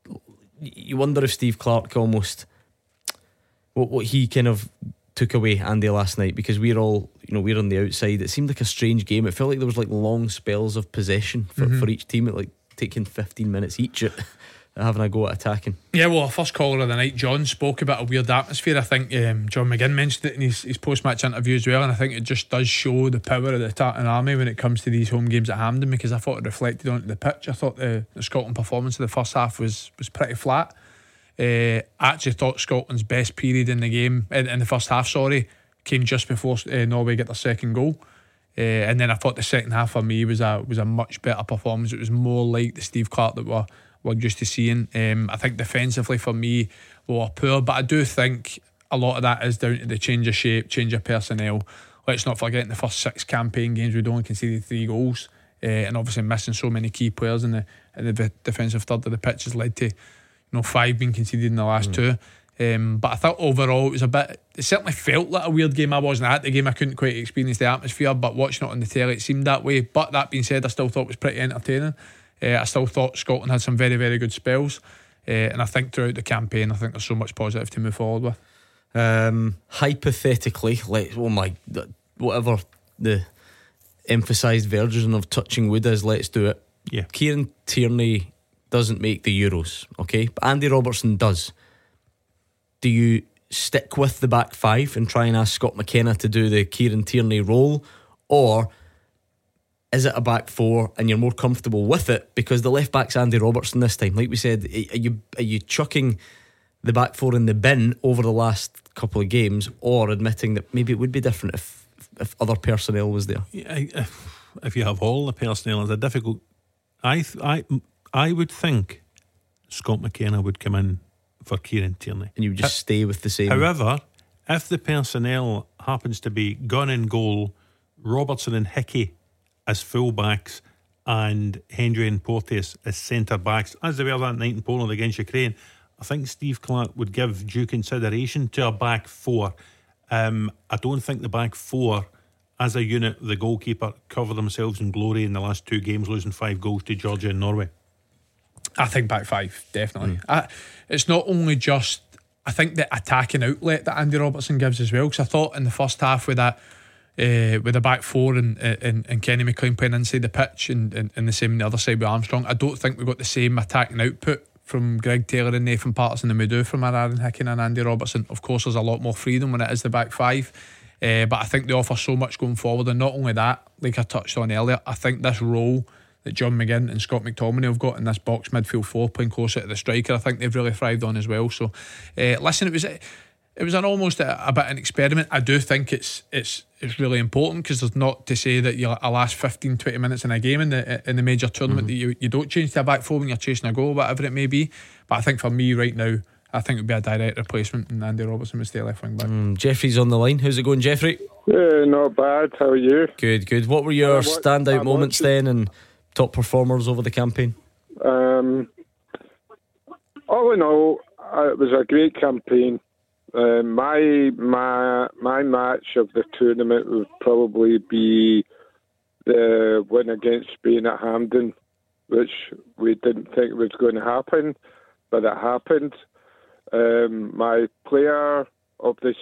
you wonder if Steve Clarke almost what what he kind of took away Andy last night, because we're all, you know, we're on the outside. It seemed like a strange game. It felt like there was like long spells of possession for, mm-hmm. for each team, at like taking fifteen minutes each at having a go at attacking. Yeah, well, our first caller of the night, John, spoke about a weird atmosphere. I think um, John McGinn mentioned it in his, his post-match interview as well, and I think it just does show the power of the Tartan Army when it comes to these home games at Hampden, because I thought it reflected onto the pitch. I thought the, the Scotland performance of the first half was, was pretty flat. Uh, I actually thought Scotland's best period in the game, in, in the first half, sorry, came just before uh, Norway get their second goal. Uh, and then I thought the second half for me was a was a much better performance. It was more like the Steve Clarke that we're, we're used to seeing. Um, I think defensively for me we were poor, but I do think a lot of that is down to the change of shape, change of personnel. Let's not forget in the first six campaign games we'd only conceded three goals, uh, and obviously missing so many key players in the in the defensive third of the pitch has led to, you know, five being conceded in the last mm. two. Um, but I thought overall it was a bit, it certainly felt like a weird game. I wasn't at the game, I couldn't quite experience the atmosphere, but watching it on the telly it seemed that way. But that being said, I still thought it was pretty entertaining. uh, I still thought Scotland had some very very good spells, uh, and I think throughout the campaign I think there's so much positive to move forward with. Um, hypothetically, like, oh my, whatever the emphasised version of touching wood is, let's do it. Yeah. Kieran Tierney doesn't make the Euros, okay, but Andy Robertson does. Do you stick with the back five and try and ask Scott McKenna to do the Kieran Tierney role, or is it a back four and you're more comfortable with it because the left back's Andy Robertson this time? Like we said, are you are you chucking the back four in the bin over the last couple of games, or admitting that maybe it would be different if if other personnel was there? Yeah, if, if you have all the personnel, it's a difficult. I I I would think Scott McKenna would come in for Kieran Tierney, and you would just stay with the same. However, if the personnel happens to be Gunn in goal, Robertson and Hickey as full-backs, and Hendry and Porteous as centre-backs, as they were that night in Poland against Ukraine, I think Steve Clarke would give due consideration to a back four. Um, I don't think the back four, as a unit, the goalkeeper, cover themselves in glory in the last two games, losing five goals to Georgia and Norway. I think back five, definitely. Mm. I, it's not only just, I think the attacking outlet that Andy Robertson gives as well, because I thought in the first half with that, uh, with the back four and, and, and Kenny McLean playing inside the pitch and, and, and the same on the other side with Armstrong, I don't think we got the same attacking output from Greg Taylor and Nathan Patterson than we do from Aaron Hickey and Andy Robertson. Of course, there's a lot more freedom when it is the back five, uh, but I think they offer so much going forward. And not only that, like I touched on earlier, I think this role that John McGinn and Scott McTominay have got in this box midfield four, playing closer to the striker, I think they've really thrived on as well. So uh, listen, it was it was an almost a, a bit of an experiment. I do think it's it's it's really important, because there's not to say that you'll last fifteen, twenty minutes in a game in the in the major tournament mm-hmm. that you, you don't change to a back four when you're chasing a goal, whatever it may be. But I think for me right now, I think it would be a direct replacement, and Andy Robertson would stay left wing back. Mm, Jeffrey's on the line. How's it going, Jeffrey? Yeah, not bad. How are you? Good, good. What were your uh, what, standout I'm moments watching. then, and top performers over the campaign? Um, all in all, uh, it was a great campaign. Uh, my my my match of the tournament would probably be the win against Spain at Hampden, which we didn't think was going to happen, but it happened. Um, my player of this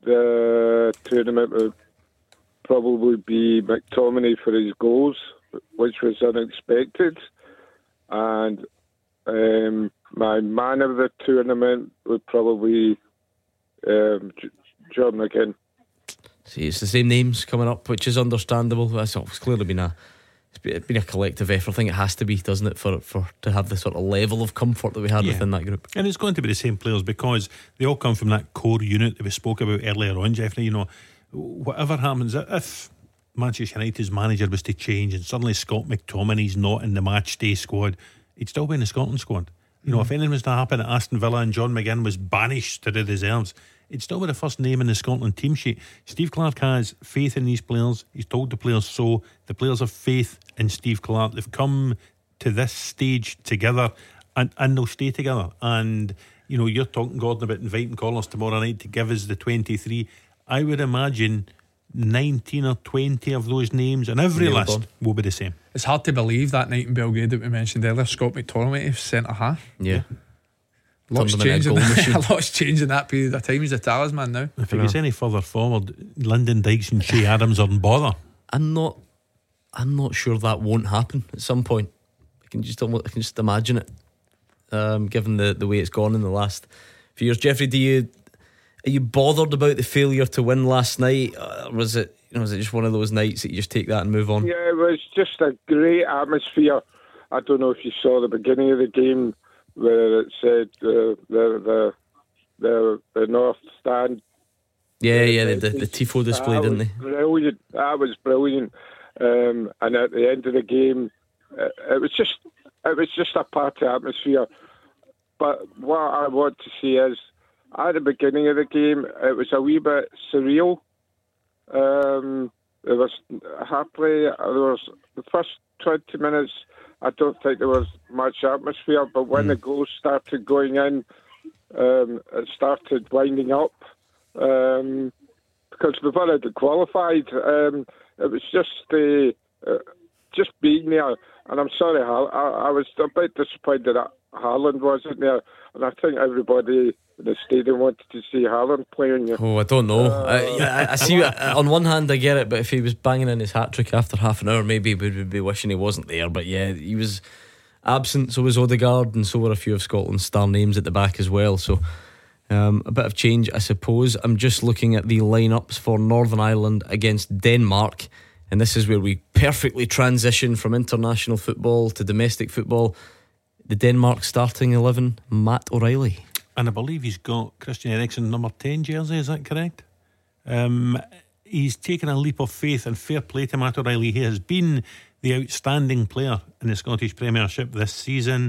the tournament would probably be McTominay for his goals, which was unexpected. And um, my man of the tournament would probably um, John McGinn. See, it's the same names coming up, which is understandable. It's clearly been a it's been a collective effort. I think it has to be, doesn't it, for for to have the sort of level of comfort that we had yeah. within that group. And it's going to be the same players, because they all come from that core unit that we spoke about earlier on, Jeffrey. You know, whatever happens, if Manchester United's manager was to change and suddenly Scott McTominay's not in the match day squad, he'd still be in the Scotland squad. You know, mm. if anything was to happen at Aston Villa and John McGinn was banished to the reserves, it'd still be the first name in the Scotland team sheet. Steve Clarke has faith in these players. He's told the players so. The players have faith in Steve Clarke. They've come to this stage together, and, and they'll stay together. And, you know, you're talking, Gordon, about inviting callers tomorrow night to give us the twenty-three. I would imagine nineteen or twenty of those names and every Nailed list on. will be the same. It's hard to believe that night in Belgrade that we mentioned earlier, Scott McTominay centre half. Yeah, lots changing. A lot's changing that period of time. He's a talisman now. If he goes any further forward, Lyndon Dykes and Che Adams aren't bother. I'm not. I'm not sure that won't happen at some point. I can just I can just imagine it. Um, given the the way it's gone in the last few years, Jeffrey, do you? Are you bothered about the failure to win last night? Or was it, you know, was it just one of those nights that you just take that and move on? Yeah, it was just a great atmosphere. I don't know if you saw the beginning of the game where it said uh, the the the the North Stand. Yeah, yeah, the, the, the tifo display, didn't they? Brilliant. That was brilliant. Um, and at the end of the game, it, it was just it was just a party atmosphere. But what I want to see is, at the beginning of the game, it was a wee bit surreal. Um, there was happily there was the first twenty minutes. I don't think there was much atmosphere, but when mm. the goals started going in, um, it started winding up. Um, because we've already qualified. Um, it was just the uh, just being there, and I'm sorry, I, I was a bit disappointed that Haaland wasn't there, and I think everybody the stadium wanted to see Haaland playing. You. Oh, I don't know. Uh, I, I, I see. On one hand, I get it, but if he was banging in his hat trick after half an hour, maybe we would be wishing he wasn't there. But yeah, he was absent. So was Odegaard, and so were a few of Scotland's star names at the back as well. So um, a bit of change, I suppose. I'm just looking at the lineups for Northern Ireland against Denmark, and this is where we perfectly transition from international football to domestic football. The Denmark starting eleven: Matt O'Reilly. And I believe he's got Christian Eriksen number ten jersey, is that correct? Um, he's taken a leap of faith, and fair play to Matt O'Reilly. He has been the outstanding player in the Scottish Premiership this season.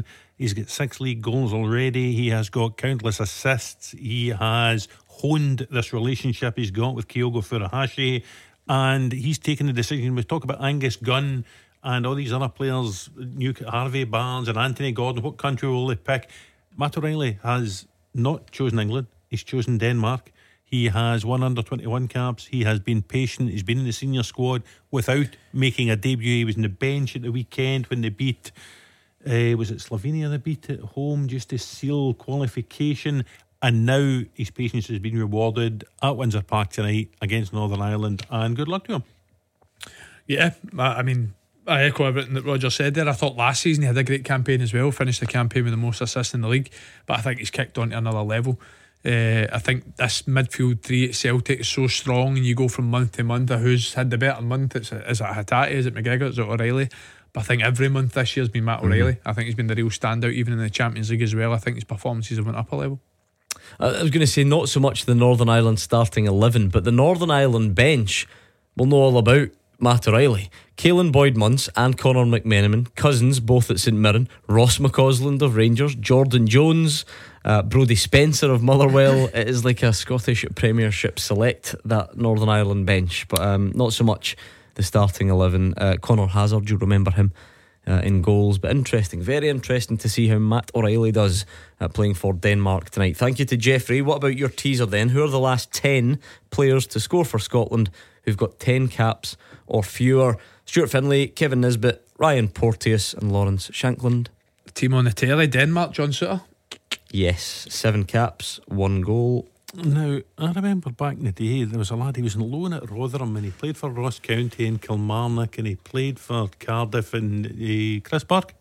He's got six league goals already. He has got countless assists. He has honed this relationship he's got with Kyogo Furuhashi, and he's taken the decision. We talk about Angus Gunn and all these other players, New Harvey Barnes and Anthony Gordon. What country will they pick? Matt O'Reilly has not chosen England. He's chosen Denmark. He has won under twenty-one caps. He has been patient. He's been in the senior squad without making a debut. He was on the bench at the weekend when they beat uh, was it Slovenia they beat at home just to seal qualification. And now his patience has been rewarded at Windsor Park tonight against Northern Ireland, and good luck to him. Yeah, I mean, I echo everything that Roger said there. I thought last season he had a great campaign as well, finished the campaign with the most assists in the league, but I think he's kicked on to another level. Uh, I think this midfield three at Celtic is so strong, and you go from month to month of who's had the better month. It's, is it Hatate, is it McGregor, is it O'Reilly? But I think every month this year has been Matt mm-hmm. O'Reilly. I think he's been the real standout even in the Champions League as well. I think his performances have went up a level. I was going to say not so much the Northern Ireland starting eleven, but the Northern Ireland bench will know all about Matt O'Reilly. Caelan Boyd-Munce and Conor McMenamin, cousins both at St Mirren, Ross McCausland of Rangers, Jordan Jones, uh, Brodie Spencer of Motherwell. It is like a Scottish Premiership select, that Northern Ireland bench, but um, not so much the starting eleven. uh, Conor Hazard, you remember him uh, in goals, but interesting, very interesting to see how Matt O'Reilly does uh, playing for Denmark tonight. Thank you to Jeffrey. What about your teaser then? Who are the last ten players to score for Scotland who've got ten caps or fewer? Stuart Finlay, Kevin Nisbet, Ryan Porteous and Lawrence Shankland. The team on the telly, Denmark, John Suter. Yes, seven caps, one goal. Now, I remember back in the day there was a lad, he was on loan at Rotherham and he played for Ross County and Kilmarnock, and he played for Cardiff and uh, Chris Burke.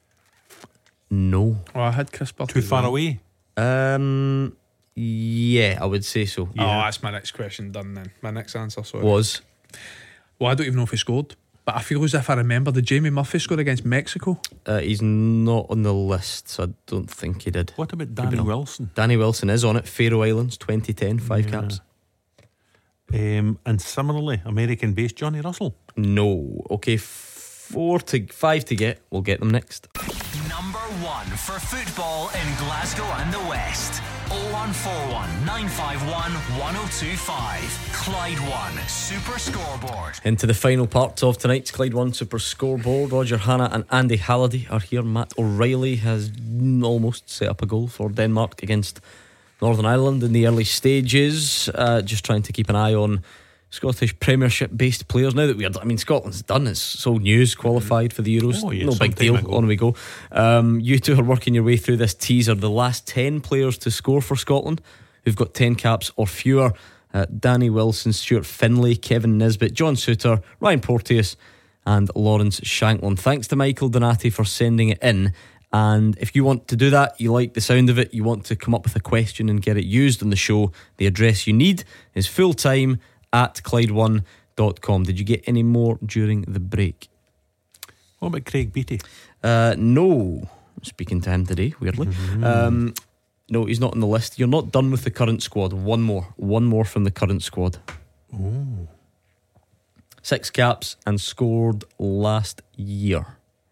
No. Oh, I had Chris Burke. Too far away? Um, yeah, I would say so. Yeah. Oh, that's my next question done then. My next answer, sorry. Was? Well, I don't even know if he scored, but I feel as if I remember, did Jamie Murphy score against Mexico? Uh, he's not on the list, so I don't think he did. What about Danny Wilson? Danny Wilson is on it. Faroe Islands, twenty ten, five yeah. caps. Um, and similarly, American based Johnny Russell. No. Okay, four to five to get. We'll get them next. Number one for football in Glasgow and the West. oh one four one, nine five one, one oh two five. Clyde One Super Scoreboard. Into the final part of tonight's Clyde One Super Scoreboard. Roger Hanna and Andy Halliday are here. Matt O'Reilly has almost set up a goal for Denmark against Northern Ireland in the early stages. Uh, just trying to keep an eye on Scottish Premiership based players now that we're, I mean, Scotland's done, it's so news, qualified for the Euros. Oh, yeah, no big deal, on we go. Um, you two are working your way through this teaser. The last ten players to score for Scotland who've got ten caps or fewer: uh, Danny Wilson, Stuart Finlay, Kevin Nisbet, John Suter, Ryan Porteous and Lawrence Shankland. Thanks to Michael Donati for sending it in. And if you want to do that, you like the sound of it, you want to come up with a question and get it used on the show, the address you need is fulltime at Clyde one dot com. Did you get any more during the break? What about Craig Beattie? Uh, no. I'm speaking to him today, weirdly. Mm-hmm. Um, no, he's not on the list. You're not done with the current squad. One more. One more from the current squad. Oh. Six caps and scored last year.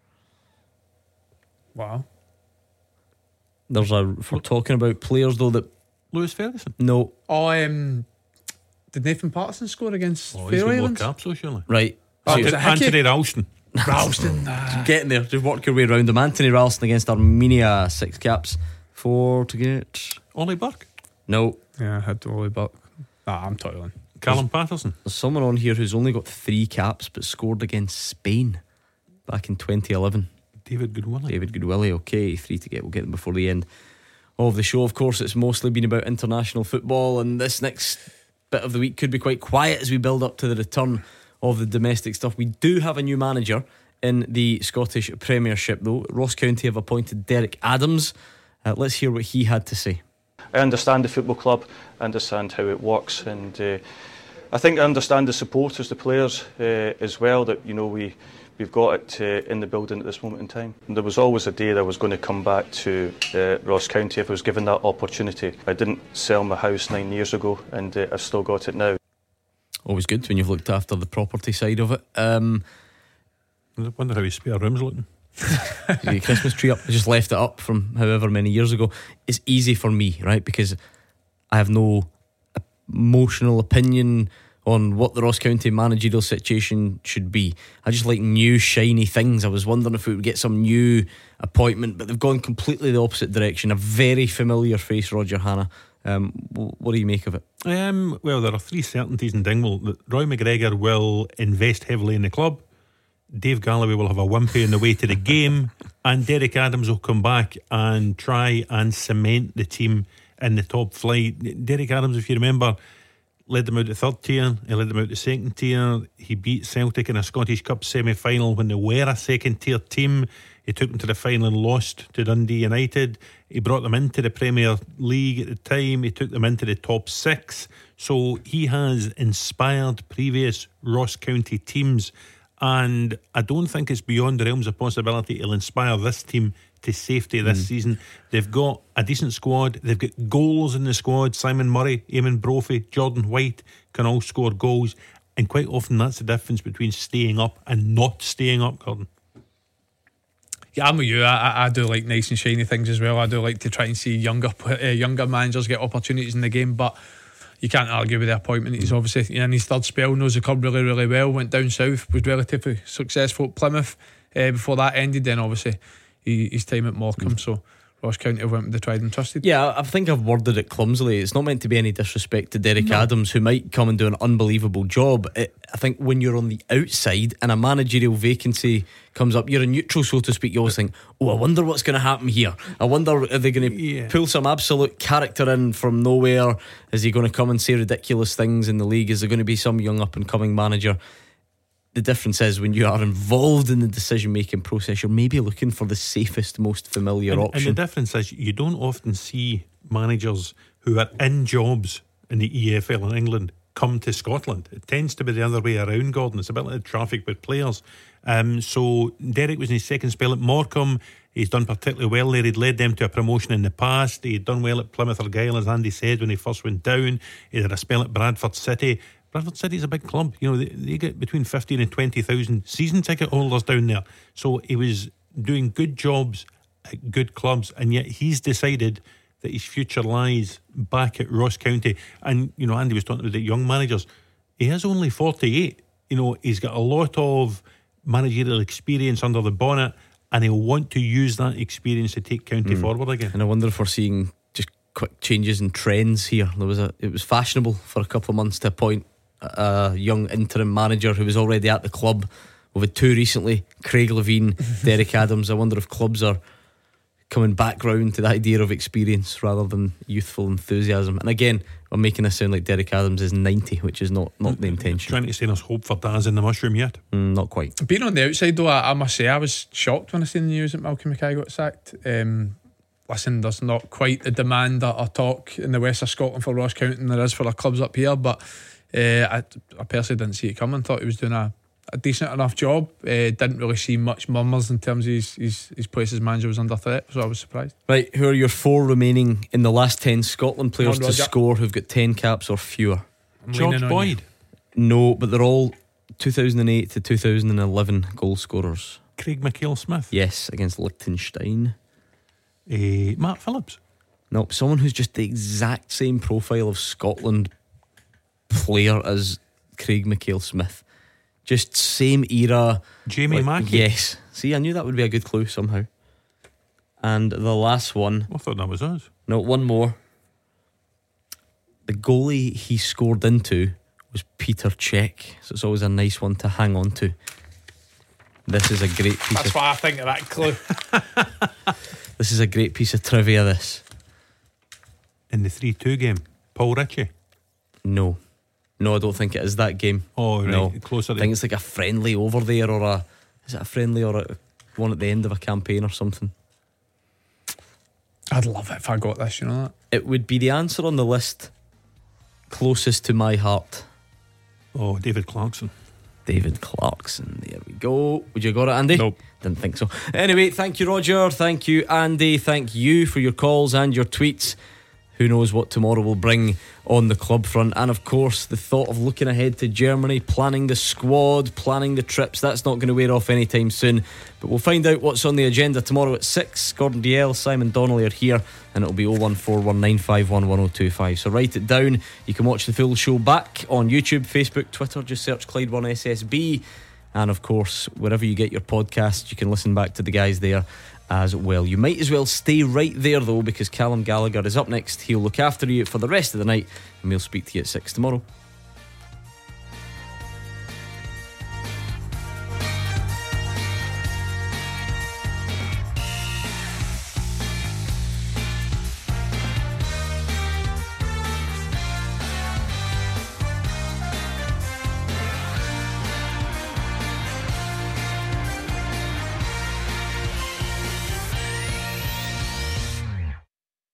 Wow. There's a... If we're talking about players, though, that... Lewis Ferguson? No. Oh, um... Did Nathan Patterson score against oh, Faroe Islands? More caps, so surely. Right. Oh, so Anthony Ralston. Ralston. uh. Getting there. Just work your way around them. Anthony Ralston against Armenia. Six caps. Four to get. Ollie Burke? No. Yeah, I had Ollie Burke. Ah, I'm toiling. Callum there's, Patterson? There's someone on here who's only got three caps but scored against Spain back in twenty eleven. David Goodwillie. David Goodwillie. Okay, three to get. We'll get them before the end of the show. Of course, it's mostly been about international football, and this next bit of the week could be quite quiet as we build up to the return of the domestic stuff. We do have a new manager in the Scottish Premiership, though. Ross County have appointed Derek Adams. Uh, let's hear what he had to say. I understand the football club, I understand how it works, and uh, I think I understand the supporters, the players uh, as well, that, you know, we we've got it uh, in the building at this moment in time. And there was always a day that I was going to come back to uh, Ross County if I was given that opportunity. I didn't sell my house nine years ago, and uh, I've still got it now. Always good when you've looked after the property side of it. Um, I wonder how his spare room's looking. The Christmas tree up. I just left it up from however many years ago. It's easy for me, right? Because I have no emotional opinion on what the Ross County managerial situation should be. I just like new shiny things. I was wondering if we would get some new appointment, but they've gone completely the opposite direction. A very familiar face, Roger Hannah. Um, what do you make of it? Um, well, there are three certainties in Dingwall. That Roy McGregor will invest heavily in the club, Dave Galloway will have a wimpy on the way to the game, and Derek Adams will come back and try and cement the team in the top flight. Derek Adams, if you remember, led them out the third tier, he led them out the second tier. He beat Celtic in a Scottish Cup semi-final when they were a second tier team. He took them to the final and lost to Dundee United. He brought them into the Premier League at the time. He took them into the top six. So he has inspired previous Ross County teams, and I don't think it's beyond the realms of possibility he'll inspire this team to safety this mm. season. They've got a decent squad. They've got goals in the squad. Simon Murray, Eamon Brophy, Jordan White can all score goals, and quite often that's the difference between staying up and not staying up, Gordon. Yeah, I'm with you. I, I do like nice and shiny things as well. I do like to try and see younger uh, younger managers get opportunities in the game, but you can't argue with the appointment. He's obviously in his third spell, knows the club really, really well. Went down south, was relatively successful at Plymouth uh, before that ended. Then obviously he, his time at Morecambe. Mm. So Ross County went with the tried and trusted. Yeah, I think I've worded it clumsily. It's not meant to be any disrespect to Derek no. Adams, who might come and do an unbelievable job. It, I think when you're on the outside and a managerial vacancy comes up, you're a neutral, so to speak. You always think, oh, I wonder what's going to happen here. I wonder, are they going to yeah. pull some absolute character in from nowhere? Is he going to come and say ridiculous things in the league? Is there going to be some young up and coming manager? The difference is when you are involved in the decision making process, you're maybe looking for the safest, most familiar and, option. And the difference is you don't often see managers who are in jobs in the E F L in England come to Scotland. It tends to be the other way around, Gordon. It's a bit like the traffic with players. Um, so Derek was in his second spell at Morecambe. He's done particularly well there. He'd led them to a promotion in the past. He'd done well at Plymouth Argyle, as Andy said, when he first went down. He had a spell at Bradford City. Bradford City's a big club. You know, they, they get between fifteen and twenty thousand season ticket holders down there. So he was doing good jobs at good clubs, and yet he's decided that his future lies back at Ross County. And, you know, Andy was talking about the young managers. He is only forty-eight. You know, he's got a lot of managerial experience under the bonnet, and he'll want to use that experience to take County mm. forward again. And I wonder if we're seeing just quick changes in trends here. There was a, it was fashionable for a couple of months to appoint a young interim manager who was already at the club. We've had two recently, Craig Levine, Derek Adams. I wonder if clubs are coming back round to the idea of experience rather than youthful enthusiasm. And again, I'm making this sound like Derek Adams is ninety, which is not, not the intention. Trying to send us hope for Daz in the mushroom yet? Mm, not quite. Being on the outside though, I, I must say I was shocked when I seen the news that Malky Mackay got sacked. Um, listen, there's not quite the demand or talk in the west of Scotland for Ross County than there is for our clubs up here, but Uh, I, I personally didn't see it coming. Thought he was doing a, a decent enough job. uh, Didn't really see much murmurs in terms of his, his, his place as manager was under threat, so I was surprised. Right, who are your four remaining in the last ten Scotland players no, to score who've got ten caps or fewer? I'm George Boyd? No, but they're all two thousand eight to two thousand eleven goal scorers. Craig McHale-Smith? Yes, against Liechtenstein. uh, Matt Phillips? No, someone who's just the exact same profile of Scotland player as Craig McHale-Smith. Just same era. Jamie like, Mackey? Yes. See, I knew that would be a good clue somehow. And the last one. I thought that was us. No, one more. The goalie he scored into was Peter Cech, so it's always a nice one to hang on to. This is a great piece That's of why I think of that clue. This is a great piece of trivia, this. In the three two game, Paul Ritchie? No. No, I don't think it is that game. Oh, right. No. Closer. I think it's like a friendly over there, or a is it a friendly or a one at the end of a campaign or something. I'd love it if I got this, you know that. It would be the answer on the list closest to my heart. Oh, David Clarkson. David Clarkson, there we go. Would you got it, Andy? Nope. Didn't think so. Anyway, thank you, Roger. Thank you, Andy. Thank you for your calls and your tweets. who knows what tomorrow will bring on the club front. And of course, the thought of looking ahead to Germany, planning the squad, planning the trips, that's not going to wear off anytime soon. But we'll find out what's on the agenda tomorrow at six. Gordon Dalziel, Simon Donnelly are here, and it'll be oh one four one nine five one one oh two five. So write it down. You can watch the full show back on YouTube, Facebook, Twitter. Just search Clyde one S S B. And of course, wherever you get your podcasts, you can listen back to the guys there as well. You might as well stay right there though, because Callum Gallagher is up next. He'll look after you for the rest of the night, and we'll speak to you at six tomorrow.